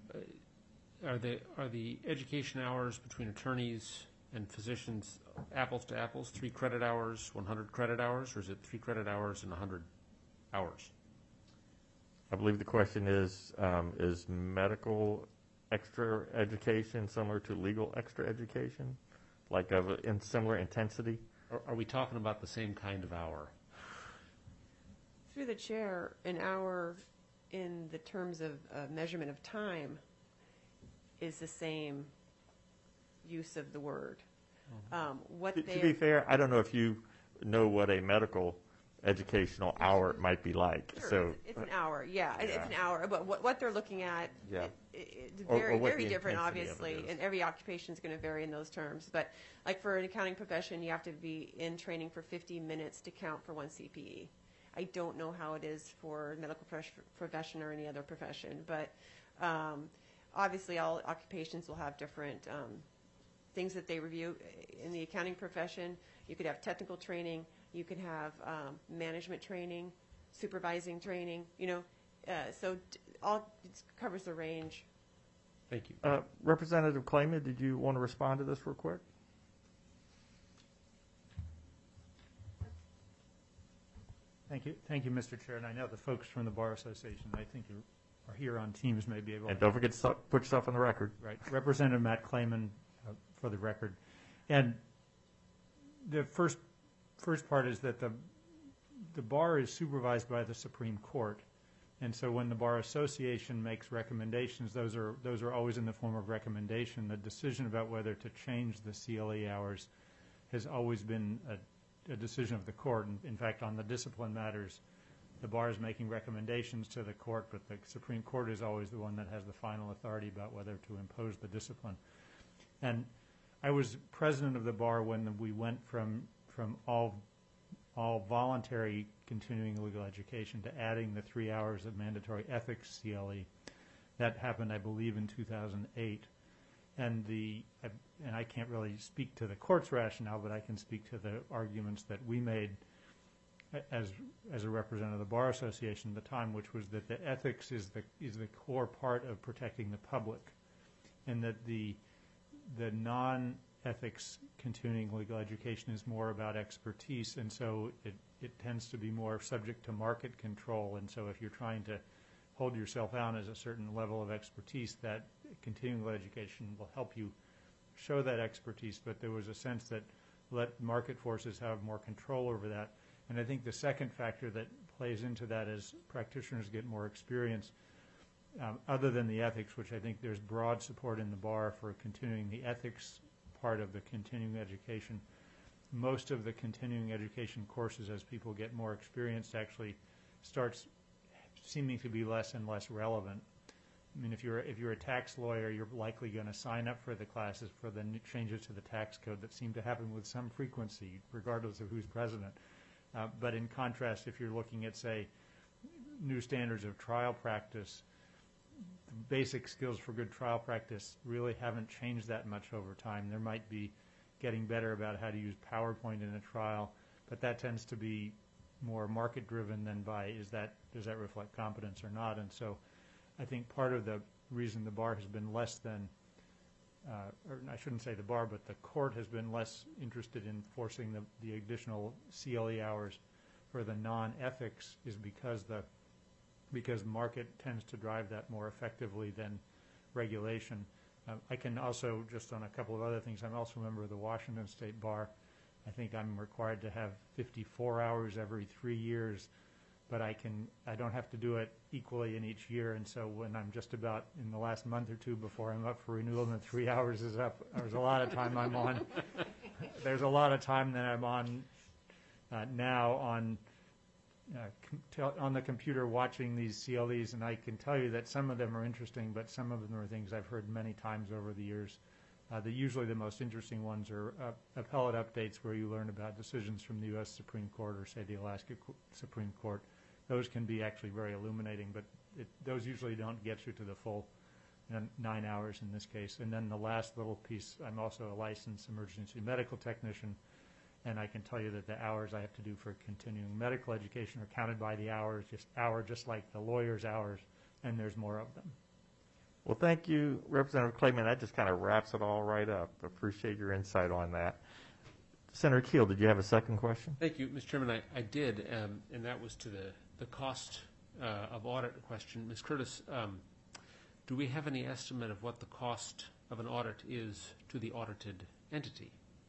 Are the education hours between attorneys and physicians apples to apples, 3 credit hours, 100 credit hours, or is it 3 credit hours and 100 hours? I believe the question is medical extra education similar to legal extra education, like in similar intensity? Are we talking about the same kind of hour? Through the chair, an hour in the terms of measurement of time is the same use of the word. To be fair, I don't know if you know what a medical educational hour might be like. Sure, so it's an hour, yeah, it's an hour. But what they're looking at, Yeah. it's Or very, what very the different, intensity of it obviously, is. and every occupation is going to vary in those terms. But like for an accounting profession, you have to be in training for 50 minutes to count for 1 CPE. I don't know how it is for medical profession or any other profession, but Obviously, all occupations will have different things that they review. In the accounting profession, you could have technical training, you could have management training, supervising training, so all it covers the range. Thank you. Representative Clayman, did you want to respond to this real quick? Thank you, Mr. Chair. And I know the folks from the Bar Association, I think you are here on Teams, may be able And to. don't forget to put yourself on the record. Right. Representative Matt Clayman, for the record. And the first part is that the bar is supervised by the Supreme Court. And so when the Bar Association makes recommendations, those are always in the form of recommendation. The decision about whether to change the CLE hours has always been a decision of the court. And in fact, on the discipline matters, the bar is making recommendations to the court, but the Supreme Court is always the one that has the final authority about whether to impose the discipline. And I was president of the bar when we went from all voluntary continuing legal education to adding the 3 hours of mandatory ethics CLE. That happened, I believe, in 2008. And I can't really speak to the court's rationale, but I can speak to the arguments that we made as a representative of the Bar Association at the time, which was that the ethics is the core part of protecting the public, and that the non-ethics continuing legal education is more about expertise, and so it tends to be more subject to market control. And so if you're trying to hold yourself out as a certain level of expertise, that continuing legal education will help you show that expertise. But there was a sense that let market forces have more control over that. And I think the second factor that plays into that is practitioners get more experience. Other than the ethics, which I think there's broad support in the bar for continuing the ethics part of the continuing education, most of the continuing education courses, as people get more experience, actually starts seeming to be less and less relevant. I mean, if you're a tax lawyer, you're likely going to sign up for the classes for the new changes to the tax code that seem to happen with some frequency, regardless of who's president. But in contrast, if you're looking at, say, new standards of trial practice, the basic skills for good trial practice really haven't changed that much over time. There might be getting better about how to use PowerPoint in a trial, but that tends to be more market-driven than by does that reflect competence or not. And so I think part of the reason the bar has been less than, or I shouldn't say the bar, but the court has been less interested in forcing the additional CLE hours for the non-ethics is because market tends to drive that more effectively than regulation. I can also, just on a couple of other things, I'm also a member of the Washington State Bar. I think I'm required to have 54 hours every 3 years, but I don't have to do it equally in each year. And so when I'm just about in the last month or two before I'm up for renewal and the 3 hours is up, there's a lot of time I'm on. There's a lot of time that I'm on now on the computer watching these CLEs, and I can tell you that some of them are interesting, but some of them are things I've heard many times over the years. Usually the most interesting ones are appellate updates where you learn about decisions from the U.S. Supreme Court or, say, the Alaska Supreme Court. Those can be actually very illuminating, but those usually don't get you to the full 9 hours in this case. And then the last little piece, I'm also a licensed emergency medical technician, and I can tell you that the hours I have to do for continuing medical education are counted by the hours, just like the lawyer's hours, and there's more of them. Well, thank you, Representative Clayman. That just kind of wraps it all right up. Appreciate your insight on that. Senator Keel, did you have a second question? Thank you, Mr. Chairman. I did, and that was to the cost of audit question. Ms. Curtis, do we have any estimate of what the cost of an audit is to the audited entity?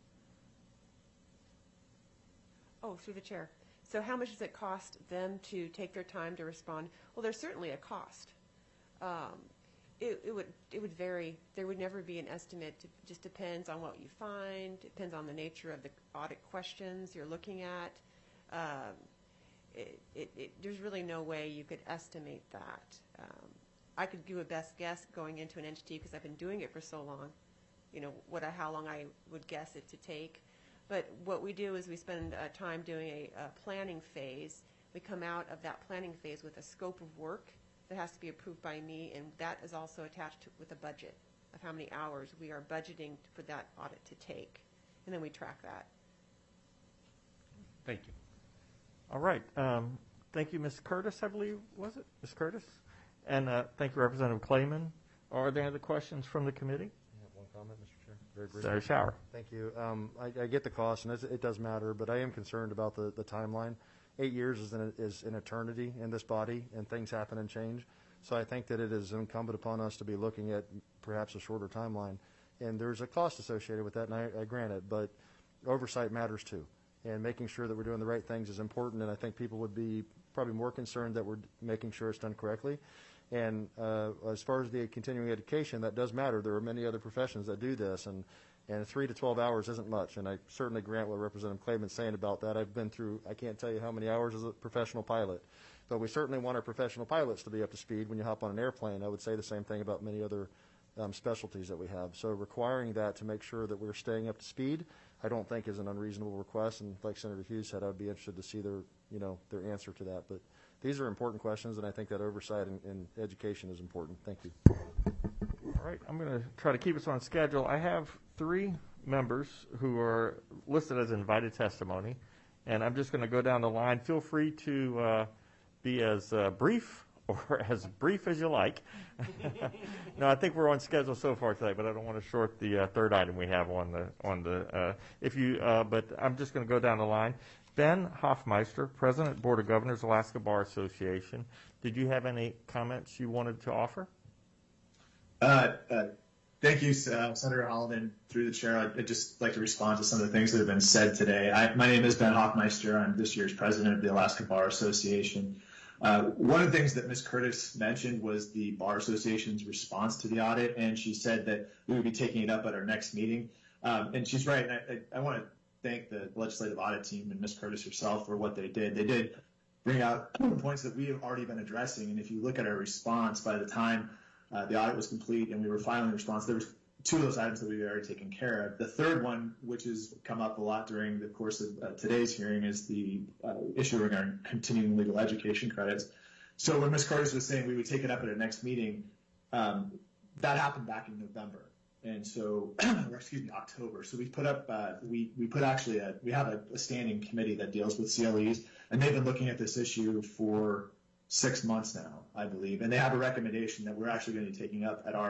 Oh, through the chair. So how much does it cost them to take their time to respond? Well, there's certainly a cost. It would vary. There would never be an estimate. It just depends on what you find. It depends on the nature of the audit questions you're looking at. There's really no way you could estimate that. I could do a best guess going into an entity because I've been doing it for so long. How long I would guess it to take. But what we do is we spend time doing a planning phase. We come out of that planning phase with a scope of work that has to be approved by me, and that is also attached with a budget of how many hours we are budgeting for that audit to take, and then we track that. Thank you. All right. Thank you, Ms. Curtis, I believe, was it? Ms. Curtis? And thank you, Representative Clayman. Are there any other questions from the committee? I have one comment, Mr. Chair. Very briefly. Senator Shower. Thank you. I get the cost, and it does matter, but I am concerned about the timeline. 8 years is an eternity in this body, and things happen and change. So I think that it is incumbent upon us to be looking at perhaps a shorter timeline. And there's a cost associated with that, and I grant it, but oversight matters too. And making sure that we're doing the right things is important, and I think people would be probably more concerned that we're making sure it's done correctly. And as far as the continuing education, that does matter. There are many other professions that do this, and 3 to 12 hours isn't much. And I certainly grant what Representative Clayman's saying about that. I've been through, I can't tell you how many hours as a professional pilot. But we certainly want our professional pilots to be up to speed when you hop on an airplane. I would say the same thing about many other specialties that we have. So requiring that to make sure that we're staying up to speed, I don't think is an unreasonable request. And like Senator Hughes said, I would be interested to see their answer to that. But these are important questions, and I think that oversight in education is important. Thank you. All right, I'm going to try to keep us on schedule. I have 3 members who are listed as invited testimony, and I'm just going to go down the line. Feel free to be as brief or as brief as you like. No, I think we're on schedule so far today, but I don't want to short the third item we have on the. But I'm just going to go down the line. Ben Hoffmeister, President, Board of Governors, Alaska Bar Association. Did you have any comments you wanted to offer? Thank you, Senator Holland. Through the chair, I'd just like to respond to some of the things that have been said today. My name is Ben Hoffmeister. I'm this year's president of the Alaska Bar Association. One of the things that Ms. Curtis mentioned was the Bar Association's response to the audit, and she said that we would be taking it up at our next meeting. And she's right. I want to thank the legislative audit team and Ms. Curtis herself for what they did. They did bring out points that we have already been addressing, and if you look at our response, by the time the audit was complete and we were filing the response, there was 2 of those items that we've already taken care of. The third one, which has come up a lot during the course of today's hearing, is the issue regarding continuing legal education credits. So when Ms. Curtis was saying we would take it up at our next meeting, that happened back in November. And so, or excuse me, October. So we put up, we have a standing committee that deals with CLEs, and they've been looking at this issue for 6 months now, I believe. And they have a recommendation that we're actually going to be taking up at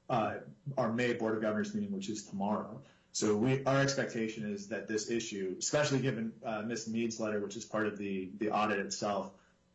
our May Board of Governors meeting, which is tomorrow. So our expectation is that this issue, especially given Ms. Mead's letter, which is part of the audit itself,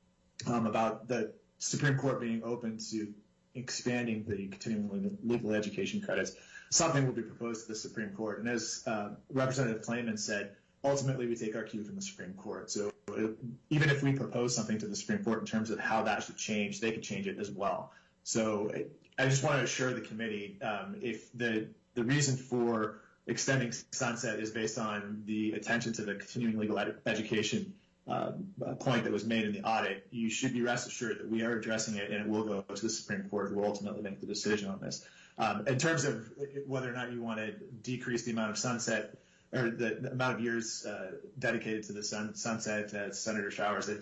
about the Supreme Court being open to expanding the continuing legal education credits, something will be proposed to the Supreme Court. And as Representative Clayman said, ultimately we take our cue from the Supreme Court. So even if we propose something to the Supreme Court in terms of how that should change, they could change it as well. So I just want to assure the committee, if the reason for extending sunset is based on the attention to the continuing legal education point that was made in the audit, you should be rest assured that we are addressing it, and it will go to the Supreme Court, who will ultimately make the decision on this. In terms of whether or not you want to decrease the amount of sunset or the amount of years dedicated to the sunset, Senator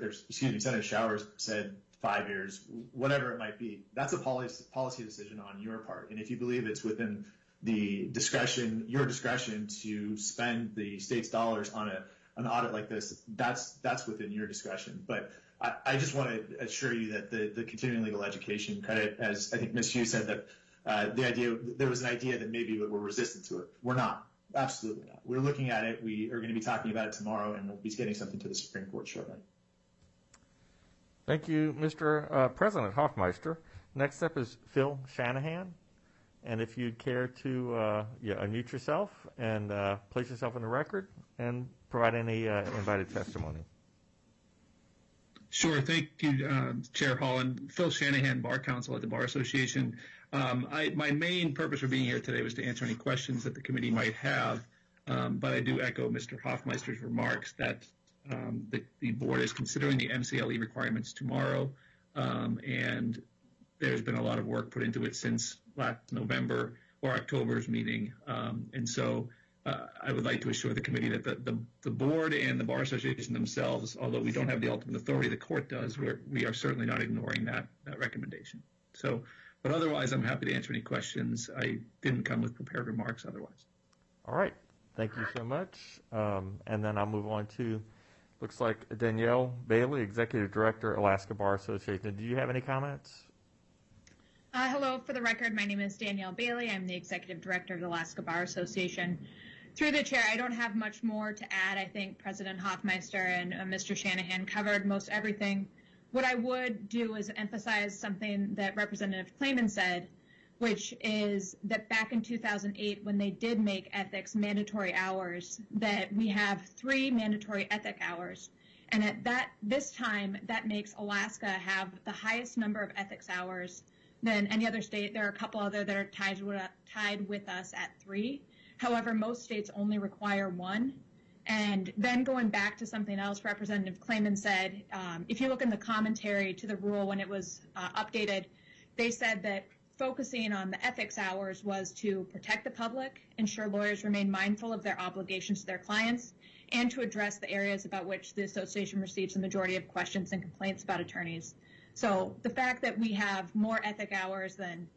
Showers said 5 years, whatever it might be. That's a policy decision on your part, and if you believe it's within the discretion, your discretion, to spend the state's dollars on an audit like this, that's within your discretion. But I just want to assure you that the continuing legal education credit, as I think Ms. Hughes said, that there was an idea that maybe we're resistant to it. We're not. Absolutely not. We're looking at it. We are going to be talking about it tomorrow, and we'll be getting something to the Supreme Court shortly. Thank you, Mr. President Hoffmeister. Next up is Phil Shanahan. And if you'd care to unmute yourself and place yourself on the record and provide any invited testimony. Sure. Thank you, Chair Holland. Phil Shanahan, Bar Counsel at the Bar Association. My main purpose for being here today was to answer any questions that the committee might have, but I do echo Mr. Hoffmeister's remarks that the board is considering the MCLE requirements tomorrow, and there's been a lot of work put into it since last November or October's meeting, and so I would like to assure the committee that the board and the Bar Association themselves, although we don't have the ultimate authority, the court does, we are certainly not ignoring that recommendation. So, but otherwise, I'm happy to answer any questions. I didn't come with prepared remarks otherwise. All right. Thank you so much. And then I'll move on to, looks like Danielle Bailey, Executive Director, Alaska Bar Association. Do you have any comments? Hello, for the record, my name is Danielle Bailey. I'm the Executive Director of the Alaska Bar Association. Through the chair, I don't have much more to add. I think President Hoffmeister and Mr. Shanahan covered most everything. What I would do is emphasize something that Representative Clayman said, which is that back in 2008, when they did make ethics mandatory hours, that we have 3 mandatory ethic hours. And at this time, that makes Alaska have the highest number of ethics hours than any other state. There are a couple other that are tied with us at 3. However, most states only require 1. And then going back to something else Representative Clayman said, if you look in the commentary to the rule when it was updated, they said that focusing on the ethics hours was to protect the public, ensure lawyers remain mindful of their obligations to their clients, and to address the areas about which the association receives the majority of questions and complaints about attorneys. So the fact that we have more ethic hours than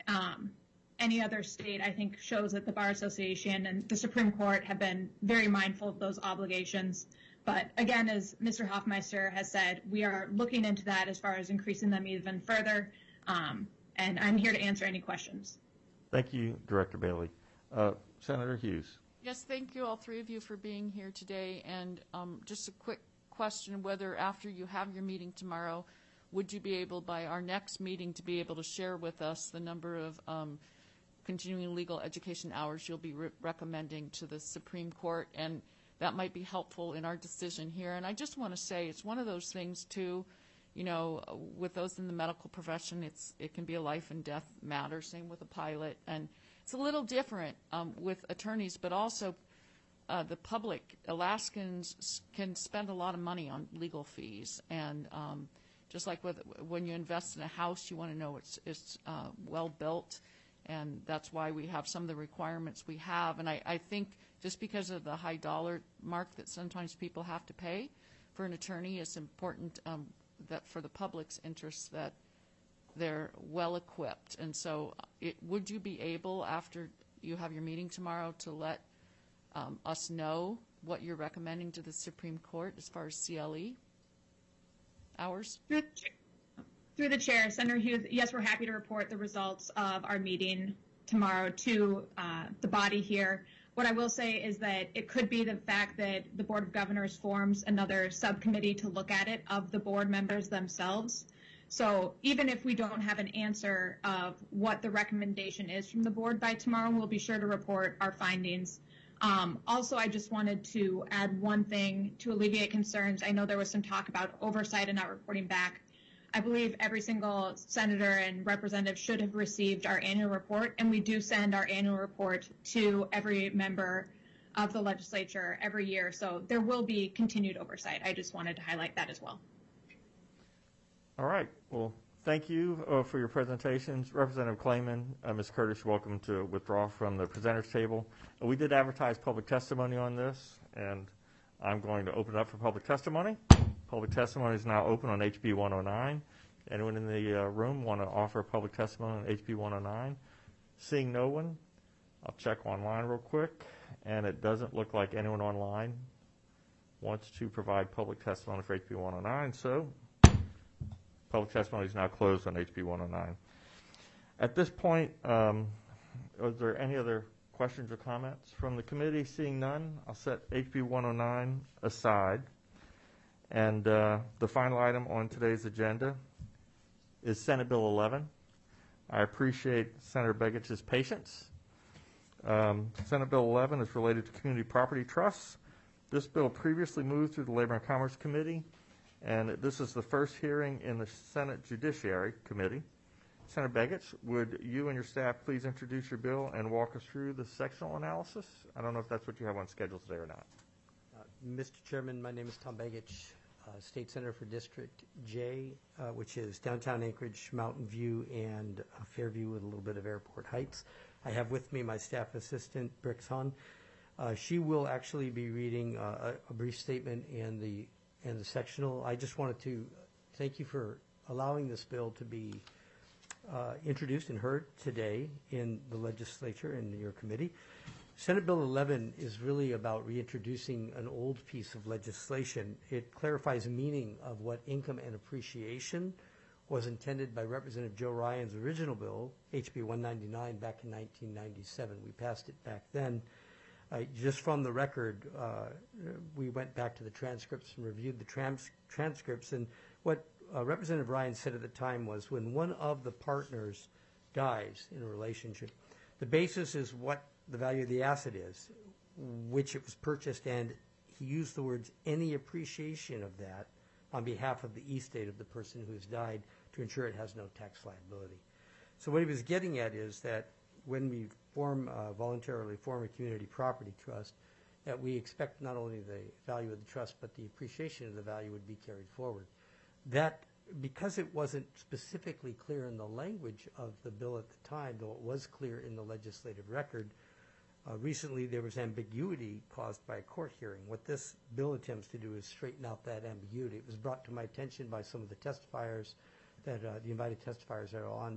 any other state, I think, shows that the Bar Association and the Supreme Court have been very mindful of those obligations. But again, as Mr. Hoffmeister has said, we are looking into that as far as increasing them even further. And I'm here to answer any questions. Thank you, Director Bailey. Senator Hughes. Yes, thank you, all 3 of you, for being here today. And just a quick question, whether after you have your meeting tomorrow, would you be able, by our next meeting, to be able to share with us the number of continuing legal education hours you'll be recommending to the Supreme Court? And that might be helpful in our decision here. And I just want to say it's one of those things, too, you know, with those in the medical profession, it can be a life and death matter, same with a pilot. And it's a little different with attorneys, but also the public. Alaskans can spend a lot of money on legal fees. And just like when you invest in a house, you want to know it's well built. And that's why we have some of the requirements we have. And I think just because of the high dollar mark that sometimes people have to pay for an attorney, it's important that for the public's interest that they're well equipped. And so would you be able, after you have your meeting tomorrow, to let us know what you're recommending to the Supreme Court as far as CLE hours? Through the chair, Senator Hughes, yes, we're happy to report the results of our meeting tomorrow to the body here. What I will say is that it could be the fact that the Board of Governors forms another subcommittee to look at it of the board members themselves. So even if we don't have an answer of what the recommendation is from the board by tomorrow, we'll be sure to report our findings. Also, I just wanted to add one thing to alleviate concerns. I know there was some talk about oversight and not reporting back. I believe every single senator and representative should have received our annual report, and we do send our annual report to every member of the legislature every year. So there will be continued oversight. I just wanted to highlight that as well. All right. Well, thank you for your presentations. Representative Clayman, Ms. Curtis, you're welcome to withdraw from the presenters table. We did advertise public testimony on this, and I'm going to open it up for public testimony. Public testimony is now open on HB 109. Anyone in the room want to offer public testimony on HB 109? Seeing no one, I'll check online real quick, and it doesn't look like anyone online wants to provide public testimony for HB 109, so public testimony is now closed on HB 109. At this point, are there any other questions or comments from the committee? Seeing none, I'll set HB 109 aside. And the final item on today's agenda is Senate Bill 11. I appreciate Senator Begich's patience. Senate Bill 11 is related to community property trusts. This bill previously moved through the Labor and Commerce Committee, and this is the first hearing in the Senate Judiciary Committee. Senator Begich, would you and your staff please introduce your bill and walk us through the sectional analysis? I don't know if that's what you have on schedule today or not. Mr. Chairman, my name is Tom Begich, State Senator for District J, which is downtown Anchorage, Mountain View, and Fairview with a little bit of Airport Heights. I have with me my staff assistant, Brix Hahn. She will actually be reading a brief statement and the sectional. I just wanted to thank you for allowing this bill to be introduced and heard today in the legislature and your committee. Senate Bill 11 is really about reintroducing an old piece of legislation. It clarifies the meaning of what income and appreciation was intended by Representative Joe Ryan's original bill, HB 199, back in 1997. We passed it back then. Just from the record, we went back to the transcripts and reviewed the transcripts, and what Representative Ryan said at the time was when one of the partners dies in a relationship, the basis is what the value of the asset is, which it was purchased, and he used the words any appreciation of that on behalf of the estate of the person who has died to ensure it has no tax liability. So what he was getting at is that when we voluntarily form a community property trust, that we expect not only the value of the trust, but the appreciation of the value would be carried forward. That, because it wasn't specifically clear in the language of the bill at the time, though it was clear in the legislative record, recently there was ambiguity caused by a court hearing. What this bill attempts to do is straighten out that ambiguity. It was brought to my attention by some of the testifiers, that the invited testifiers that are on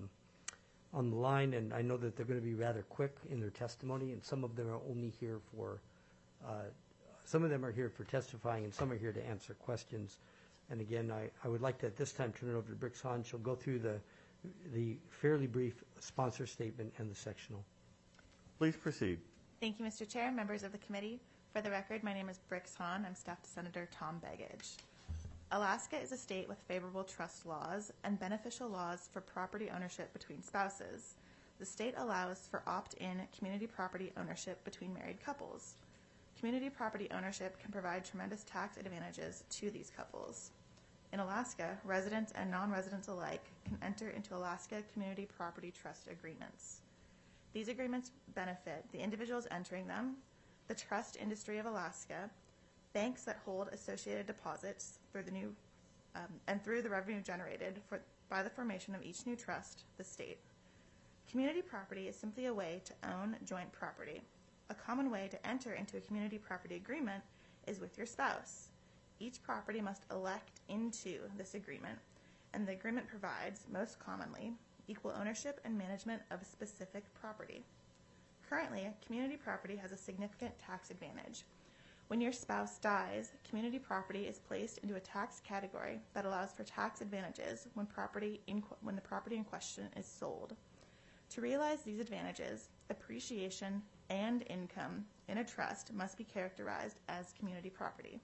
the line, and I know that they're going to be rather quick in their testimony, and some of them are only here for, some of them are here for testifying, and some are here to answer questions. And again, I would like to at this time turn it over to Brix Hahn. She'll go through the fairly brief sponsor statement and the sectional. Please proceed. Thank you, Mr. Chair, members of the committee. For the record, my name is Brix Hahn. I'm staff to Senator Tom Begich. Alaska is a state with favorable trust laws and beneficial laws for property ownership between spouses. The state allows for opt-in community property ownership between married couples. Community property ownership can provide tremendous tax advantages to these couples. In Alaska, residents and non-residents alike can enter into Alaska Community Property Trust agreements. These agreements benefit the individuals entering them, the trust industry of Alaska, banks that hold associated deposits through through the revenue generated by the formation of each new trust, the state. Community property is simply a way to own joint property. A common way to enter into a community property agreement is with your spouse. Each property must elect into this agreement, and the agreement provides, most commonly, equal ownership and management of a specific property. Currently, community property has a significant tax advantage. When your spouse dies, community property is placed into a tax category that allows for tax advantages when the property in question is sold. To realize these advantages, appreciation and income in a trust must be characterized as community property.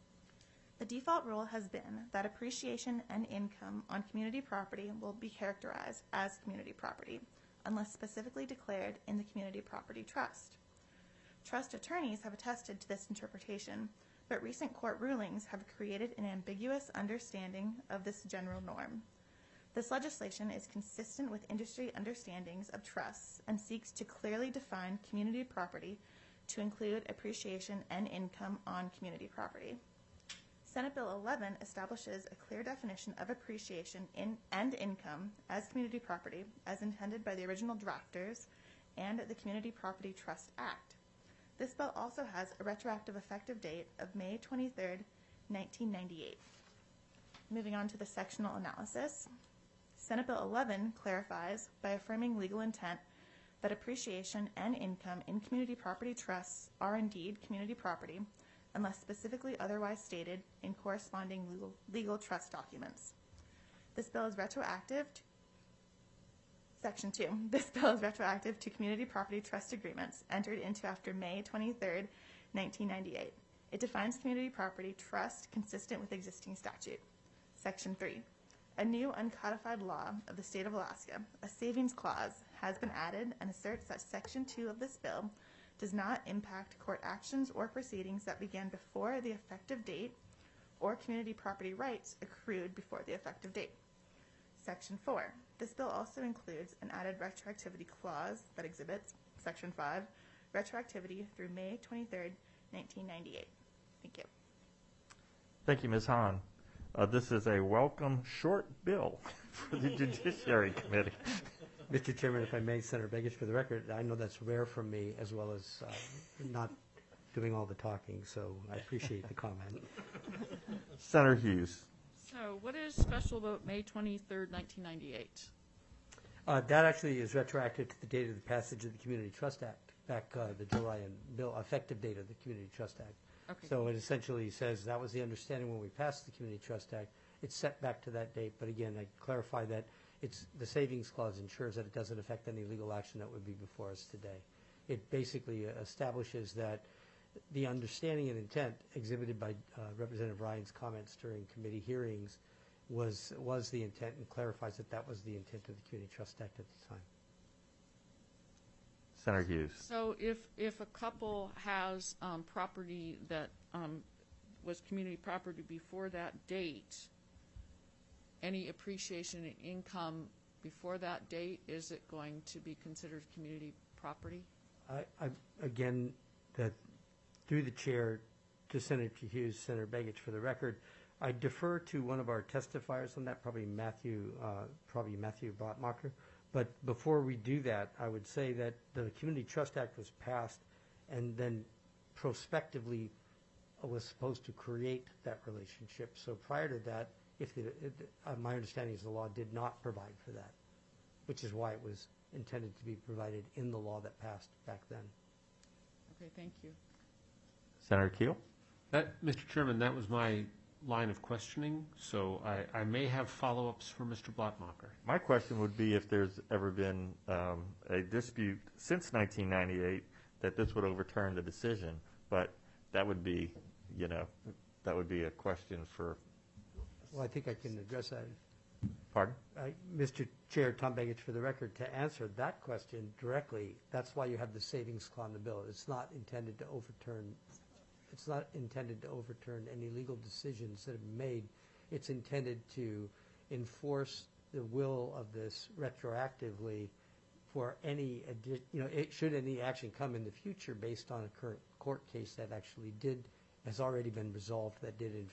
The default rule has been that appreciation and income on community property will be characterized as community property, unless specifically declared in the community property trust. Trust attorneys have attested to this interpretation, but recent court rulings have created an ambiguous understanding of this general norm. This legislation is consistent with industry understandings of trusts and seeks to clearly define community property to include appreciation and income on community property. Senate Bill 11 establishes a clear definition of appreciation and income as community property as intended by the original drafters and the Community Property Trust Act. This bill also has a retroactive effective date of May 23, 1998. Moving on to the sectional analysis, Senate Bill 11 clarifies by affirming legal intent that appreciation and income in community property trusts are indeed community property unless specifically otherwise stated in corresponding legal trust documents. This bill is retroactive to Section 2. This bill is retroactive to community property trust agreements entered into after May 23, 1998. It defines community property trust consistent with existing statute. Section 3. A new uncodified law of the state of Alaska, a savings clause, has been added and asserts that Section 2 of this bill does not impact court actions or proceedings that began before the effective date or community property rights accrued before the effective date. Section 4. This bill also includes an added retroactivity clause that exhibits, Section 5, retroactivity through May 23, 1998. Thank you. Thank you, Ms. Hahn. This is a welcome short bill for the Judiciary Committee. Mr. Chairman, if I may, Senator Begich, for the record, I know that's rare from me, as well as not doing all the talking, so I appreciate the comment. Senator Hughes. So what is special vote May 23rd, 1998? That actually is retroactive to the date of the passage of the Community Trust Act, back the July and bill effective date of the Community Trust Act. Okay. So it essentially says that was the understanding when we passed the Community Trust Act. It's set back to that date, but again, I clarify that it's the savings clause ensures that it doesn't affect any legal action that would be before us today. It basically establishes that the understanding and intent exhibited by Representative Ryan's comments during committee hearings was the intent, and clarifies that that was the intent of the Community Trust Act at the time. Senator Hughes. So if a couple has property that was community property before that date, any appreciation in income before that date, is it going to be considered community property? Again, through the chair to Senator Hughes, Senator Begich, for the record, I defer to one of our testifiers on that, probably Matthew Blattmacher. But before we do that, I would say that the Community Trust Act was passed and then prospectively was supposed to create that relationship. So prior to that, my understanding is the law did not provide for that, which is why it was intended to be provided in the law that passed back then. Okay, thank you. Senator Keel. Mr. Chairman, that was my line of questioning, so I may have follow-ups for Mr. Blattmacher. My question would be if there's ever been a dispute since 1998 that this would overturn the decision, but that would be, that would be a question for. Well, I think I can address that. Pardon? Mr. Chair, Tom Begich, for the record, to answer that question directly, that's why you have the savings clause in the bill. It's not intended to overturn. It's not intended to overturn any legal decisions that have been made. It's intended to enforce the will of this retroactively for any, should any action come in the future based on a current court case that actually has already been resolved, that did in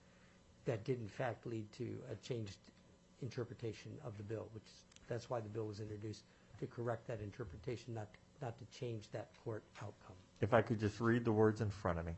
fact lead to a changed interpretation of the bill, that's why the bill was introduced, to correct that interpretation, not to change that court outcome. If I could just read the words in front of me.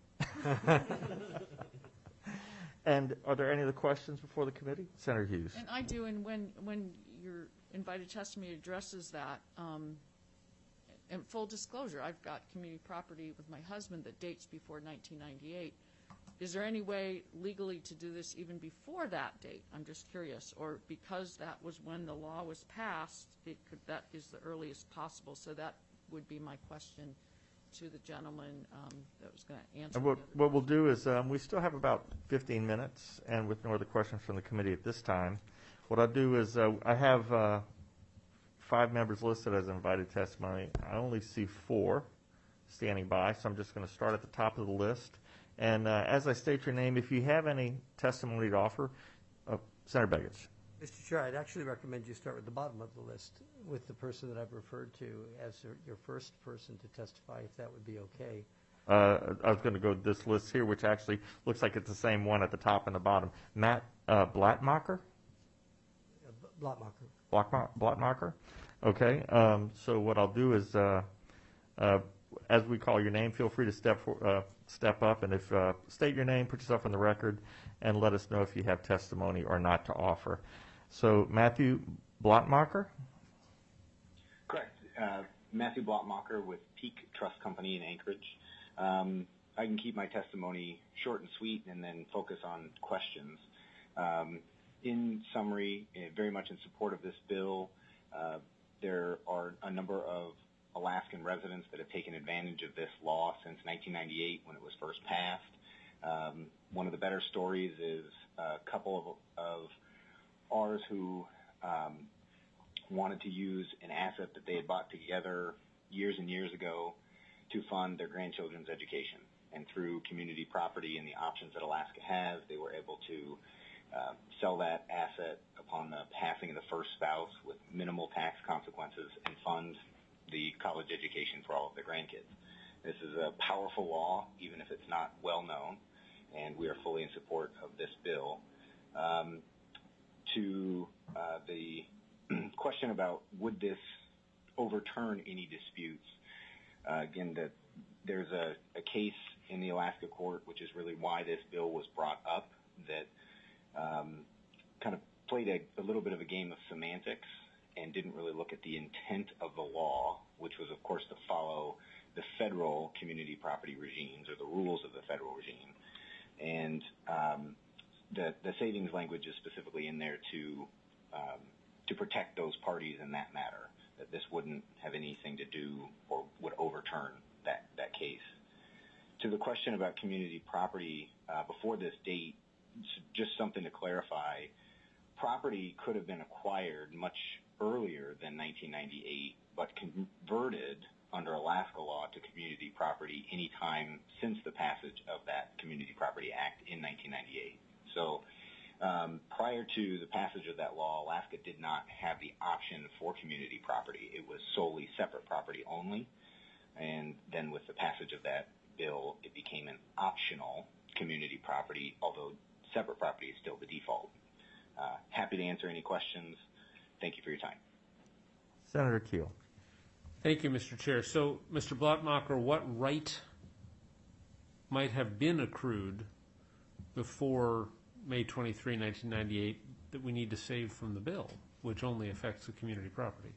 And are there any other questions before the committee? Senator Hughes. And I do, and when your invited testimony addresses that, in full disclosure, I've got community property with my husband that dates before 1998. Is there any way legally to do this even before that date? I'm just curious. Or because that was when the law was passed, that is the earliest possible. So that would be my question to the gentleman that was going to answer. And what we'll do is we still have about 15 minutes, and with no other questions from the committee at this time, what I'll do is I have 5 members listed as invited testimony. I only see 4 standing by, so I'm just going to start at the top of the list. And as I state your name, if you have any testimony to offer, Senator Begich. Mr. Chair, I'd actually recommend you start with the bottom of the list, with the person that I've referred to as your first person to testify, if that would be okay. I was going to go to this list here, which actually looks like it's the same one at the top and the bottom. Matt Blattmacher? Blattmacher. Okay. So what I'll do is, as we call your name, feel free to step up, and if state your name, put yourself on the record, and let us know if you have testimony or not to offer. So Matthew Blattmacher? Correct. Matthew Blattmacher with Peak Trust Company in Anchorage. I can keep my testimony short and sweet and then focus on questions. In summary, very much in support of this bill, there are a number of Alaskan residents that have taken advantage of this law since 1998 when it was first passed. One of the better stories is a couple of ours who wanted to use an asset that they had bought together years and years ago to fund their grandchildren's education. And through community property and the options that Alaska has, they were able to sell that asset upon the passing of the first spouse with minimal tax consequences and fund the college education for all of their grandkids. This is a powerful law, even if it's not well known, and we are fully in support of this bill. To the question about would this overturn any disputes. Again, that there's a case in the Alaska court, which is really why this bill was brought up, that kind of played a little bit of a game of semantics and didn't really look at the intent of the law, which was, of course, to follow the federal community property regimes or the rules of the federal regime. And the savings language is specifically in there to protect those parties in that matter, that this wouldn't have anything to do or would overturn that case. To the question about community property, before this date, just something to clarify, property could have been acquired much earlier than 1998, but converted under Alaska law to community property any time since the passage of that Community Property Act in 1998. So prior to the passage of that law, Alaska did not have the option for community property. It was solely separate property only. And then with the passage of that bill, it became an optional community property, although separate property is still the default. Happy to answer any questions. Thank you for your time. Senator Keel. Thank you, Mr. Chair. So, Mr. Blattmacher, what right might have been accrued before May 23, 1998 that we need to save from the bill, which only affects the community property?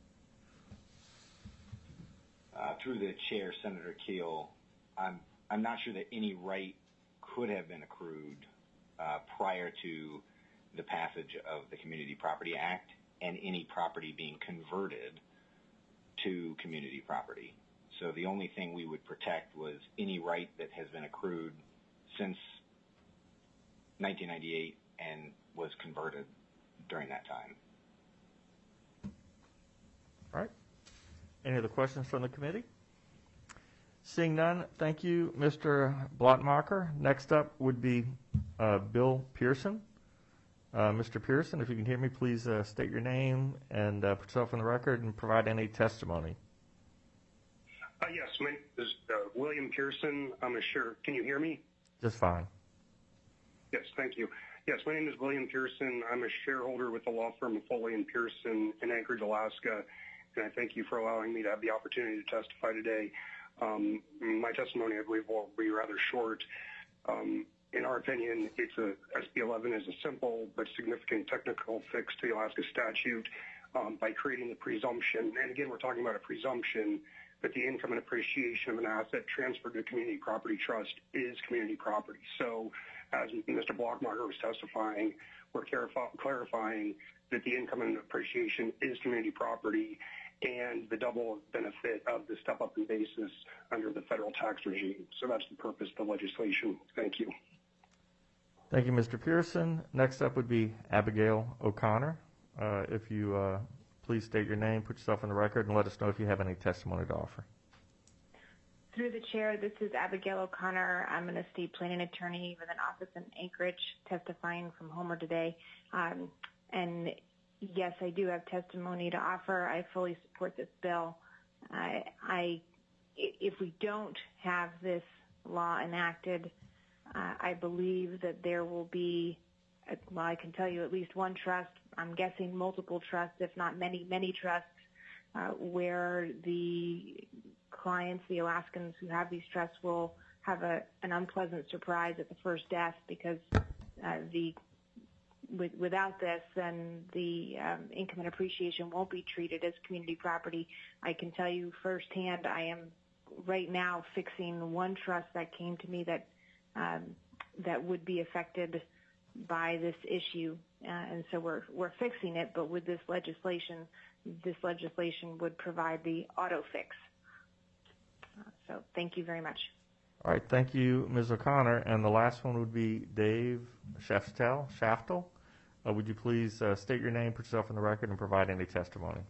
Through the chair, Senator Keel, I'm not sure that any right could have been accrued prior to the passage of the Community Property Act and any property being converted to community property. So the only thing we would protect was any right that has been accrued since 1998 and was converted during that time. All right. Any other questions from the committee? Seeing none, thank you, Mr. Blattmacher. Next up would be Bill Pearson. Mr. Pearson, if you can hear me, please state your name and put yourself on the record and provide any testimony. Yes, my name is William Pearson. I'm a share. Can you hear me? Just fine. Yes, thank you. Yes, my name is William Pearson. I'm a shareholder with the law firm of Foley and Pearson in Anchorage, Alaska, and I thank you for allowing me to have the opportunity to testify today. My testimony, I believe, will be rather short. In our opinion, SB 11 is a simple but significant technical fix to the Alaska statute by creating the presumption, and again, we're talking about a presumption, that the income and appreciation of an asset transferred to a community property trust is community property. So, as Mr. Blattmacher was testifying, we're clarifying that the income and appreciation is community property and the double benefit of the step-up in basis under the federal tax regime. So that's the purpose of the legislation. Thank you. Thank you, Mr. Pearson. Next up would be Abigail O'Connor. If you please state your name, put yourself on the record, and let us know if you have any testimony to offer. Through the chair, this is Abigail O'Connor. I'm an estate planning attorney with an office in Anchorage, testifying from Homer today. And yes, I do have testimony to offer. I fully support this bill. If we don't have this law enacted, I believe that there will be, well, I can tell you at least one trust, I'm guessing multiple trusts, if not many, many trusts, where the clients, the Alaskans who have these trusts, will have an unpleasant surprise at the first death, because without this, then the income and appreciation won't be treated as community property. I can tell you firsthand, I am right now fixing one trust that came to me that would be affected by this issue, and so we're fixing it. But with this legislation would provide the auto fix. So thank you very much. All right, thank you, Ms. O'Connor. And the last one would be Dave Shaftel. Would you please state your name, put yourself on the record, and provide any testimony?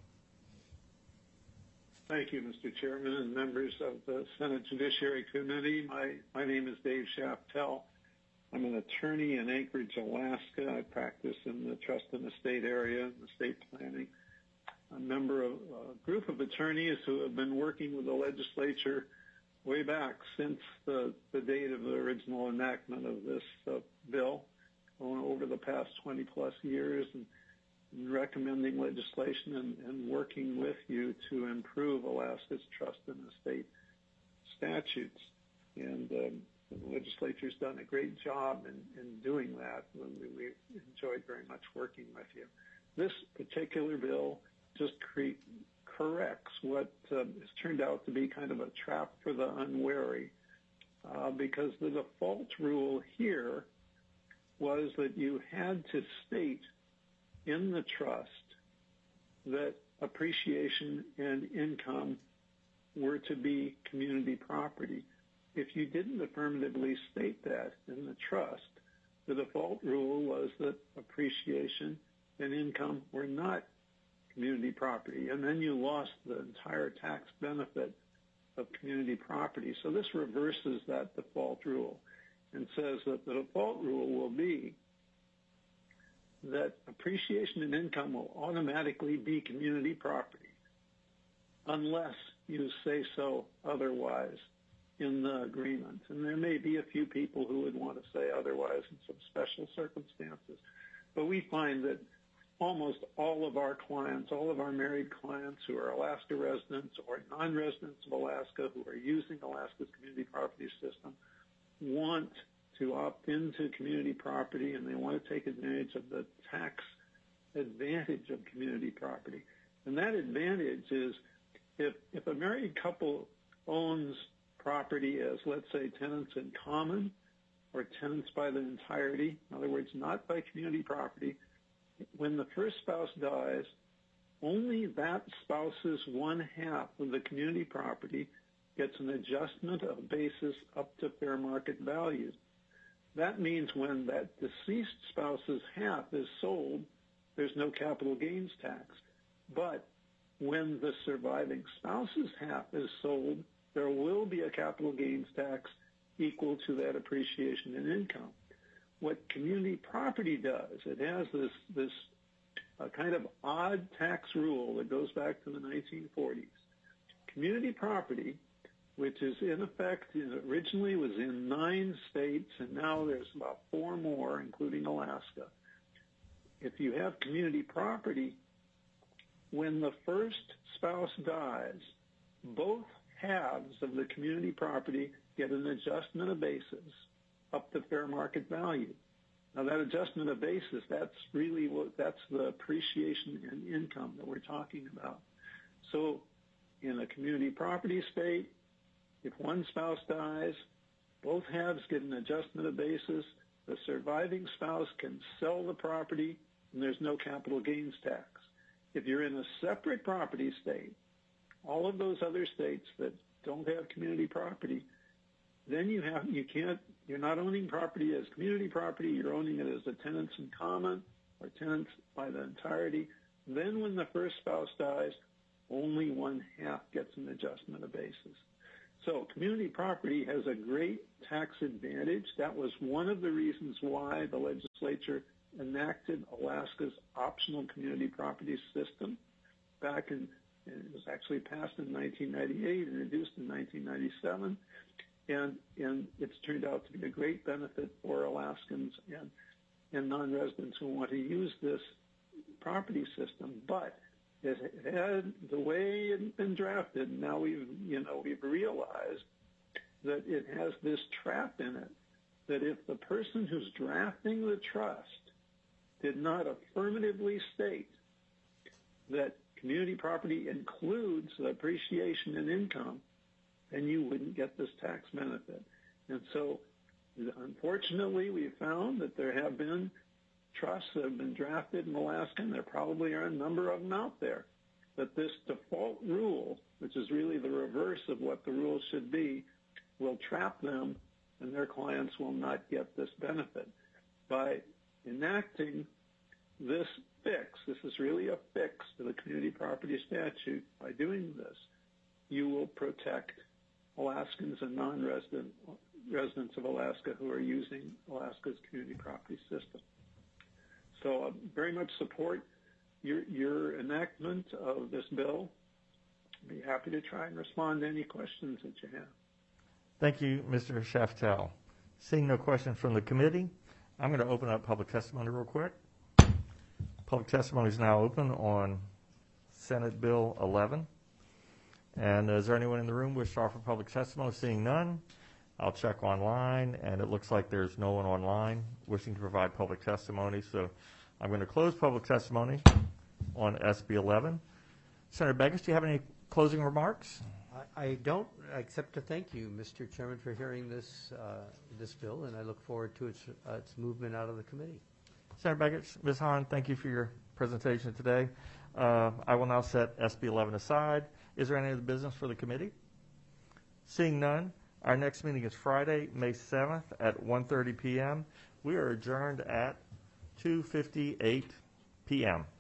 Thank you, Mr. Chairman and members of the Senate Judiciary Committee. My name is Dave Shaftel. I'm an attorney in Anchorage, Alaska. I practice in the trust and estate area and estate planning. A member of a group of attorneys who have been working with the legislature way back since the date of the original enactment of this bill, over the past 20 plus years. And in recommending legislation and working with you to improve Alaska's trust and estate statutes. And the legislature's done a great job in doing that. We enjoyed very much working with you. This particular bill just corrects what has turned out to be kind of a trap for the unwary, because the default rule here was that you had to state in the trust that appreciation and income were to be community property. If you didn't affirmatively state that in the trust, the default rule was that appreciation and income were not community property, and then you lost the entire tax benefit of community property. So this reverses that default rule and says that the default rule will be that appreciation and income will automatically be community property unless you say so otherwise in the agreement. And there may be a few people who would want to say otherwise in some special circumstances. But we find that almost all of our clients, all of our married clients who are Alaska residents or non-residents of Alaska who are using Alaska's community property system want to opt into community property, and they want to take advantage of the tax advantage of community property. And that advantage is if a married couple owns property as, let's say, tenants in common or tenants by the entirety, in other words, not by community property, when the first spouse dies, only that spouse's one half of the community property gets an adjustment of basis up to fair market value. That means when that deceased spouse's half is sold, there's no capital gains tax. But when the surviving spouse's half is sold, there will be a capital gains tax equal to that appreciation in income. What community property does, it has this kind of odd tax rule that goes back to the 1940s. Community property, which is in effect, originally was in 9 states, and now there's about 4 more, including Alaska. If you have community property, when the first spouse dies, both halves of the community property get an adjustment of basis up to fair market value. Now that adjustment of basis, that's the appreciation and income that we're talking about. So in a community property state, if one spouse dies, both halves get an adjustment of basis. The surviving spouse can sell the property, and there's no capital gains tax. If you're in a separate property state, all of those other states that don't have community property, then you're not owning property as community property, you're owning it as a tenants in common or tenants by the entirety. Then when the first spouse dies, only one half gets an adjustment of basis. So community property has a great tax advantage. That was one of the reasons why the legislature enacted Alaska's optional community property system back in, it was actually passed in 1998 and introduced in 1997. And it's turned out to be a great benefit for Alaskans and non-residents who want to use this property system. But it had, the way it had been drafted, now we've realized that it has this trap in it, that if the person who's drafting the trust did not affirmatively state that community property includes the appreciation and income, then you wouldn't get this tax benefit. And so, unfortunately, we found that there have been trusts that have been drafted in Alaska, and there probably are a number of them out there, that this default rule, which is really the reverse of what the rule should be, will trap them, and their clients will not get this benefit. By enacting this fix, this is really a fix to the community property statute, by doing this, you will protect Alaskans and non-residents of Alaska who are using Alaska's community property system. So I very much support your enactment of this bill. I'd be happy to try and respond to any questions that you have. Thank you, Mr. Shaftel. Seeing no questions from the committee, I'm going to open up public testimony real quick. Public testimony is now open on Senate Bill 11. And is there anyone in the room wish to offer public testimony? Seeing none, I'll check online, and it looks like there's no one online wishing to provide public testimony. So I'm going to close public testimony on SB 11. Senator Begich, do you have any closing remarks? I don't, except to thank you, Mr. Chairman, for hearing this bill, and I look forward to its movement out of the committee. Senator Begich, Ms. Hahn, thank you for your presentation today. I will now set SB 11 aside. Is there any other business for the committee? Seeing none, our next meeting is Friday, May 7th at 1:30 p.m. We are adjourned at 2:58 p.m.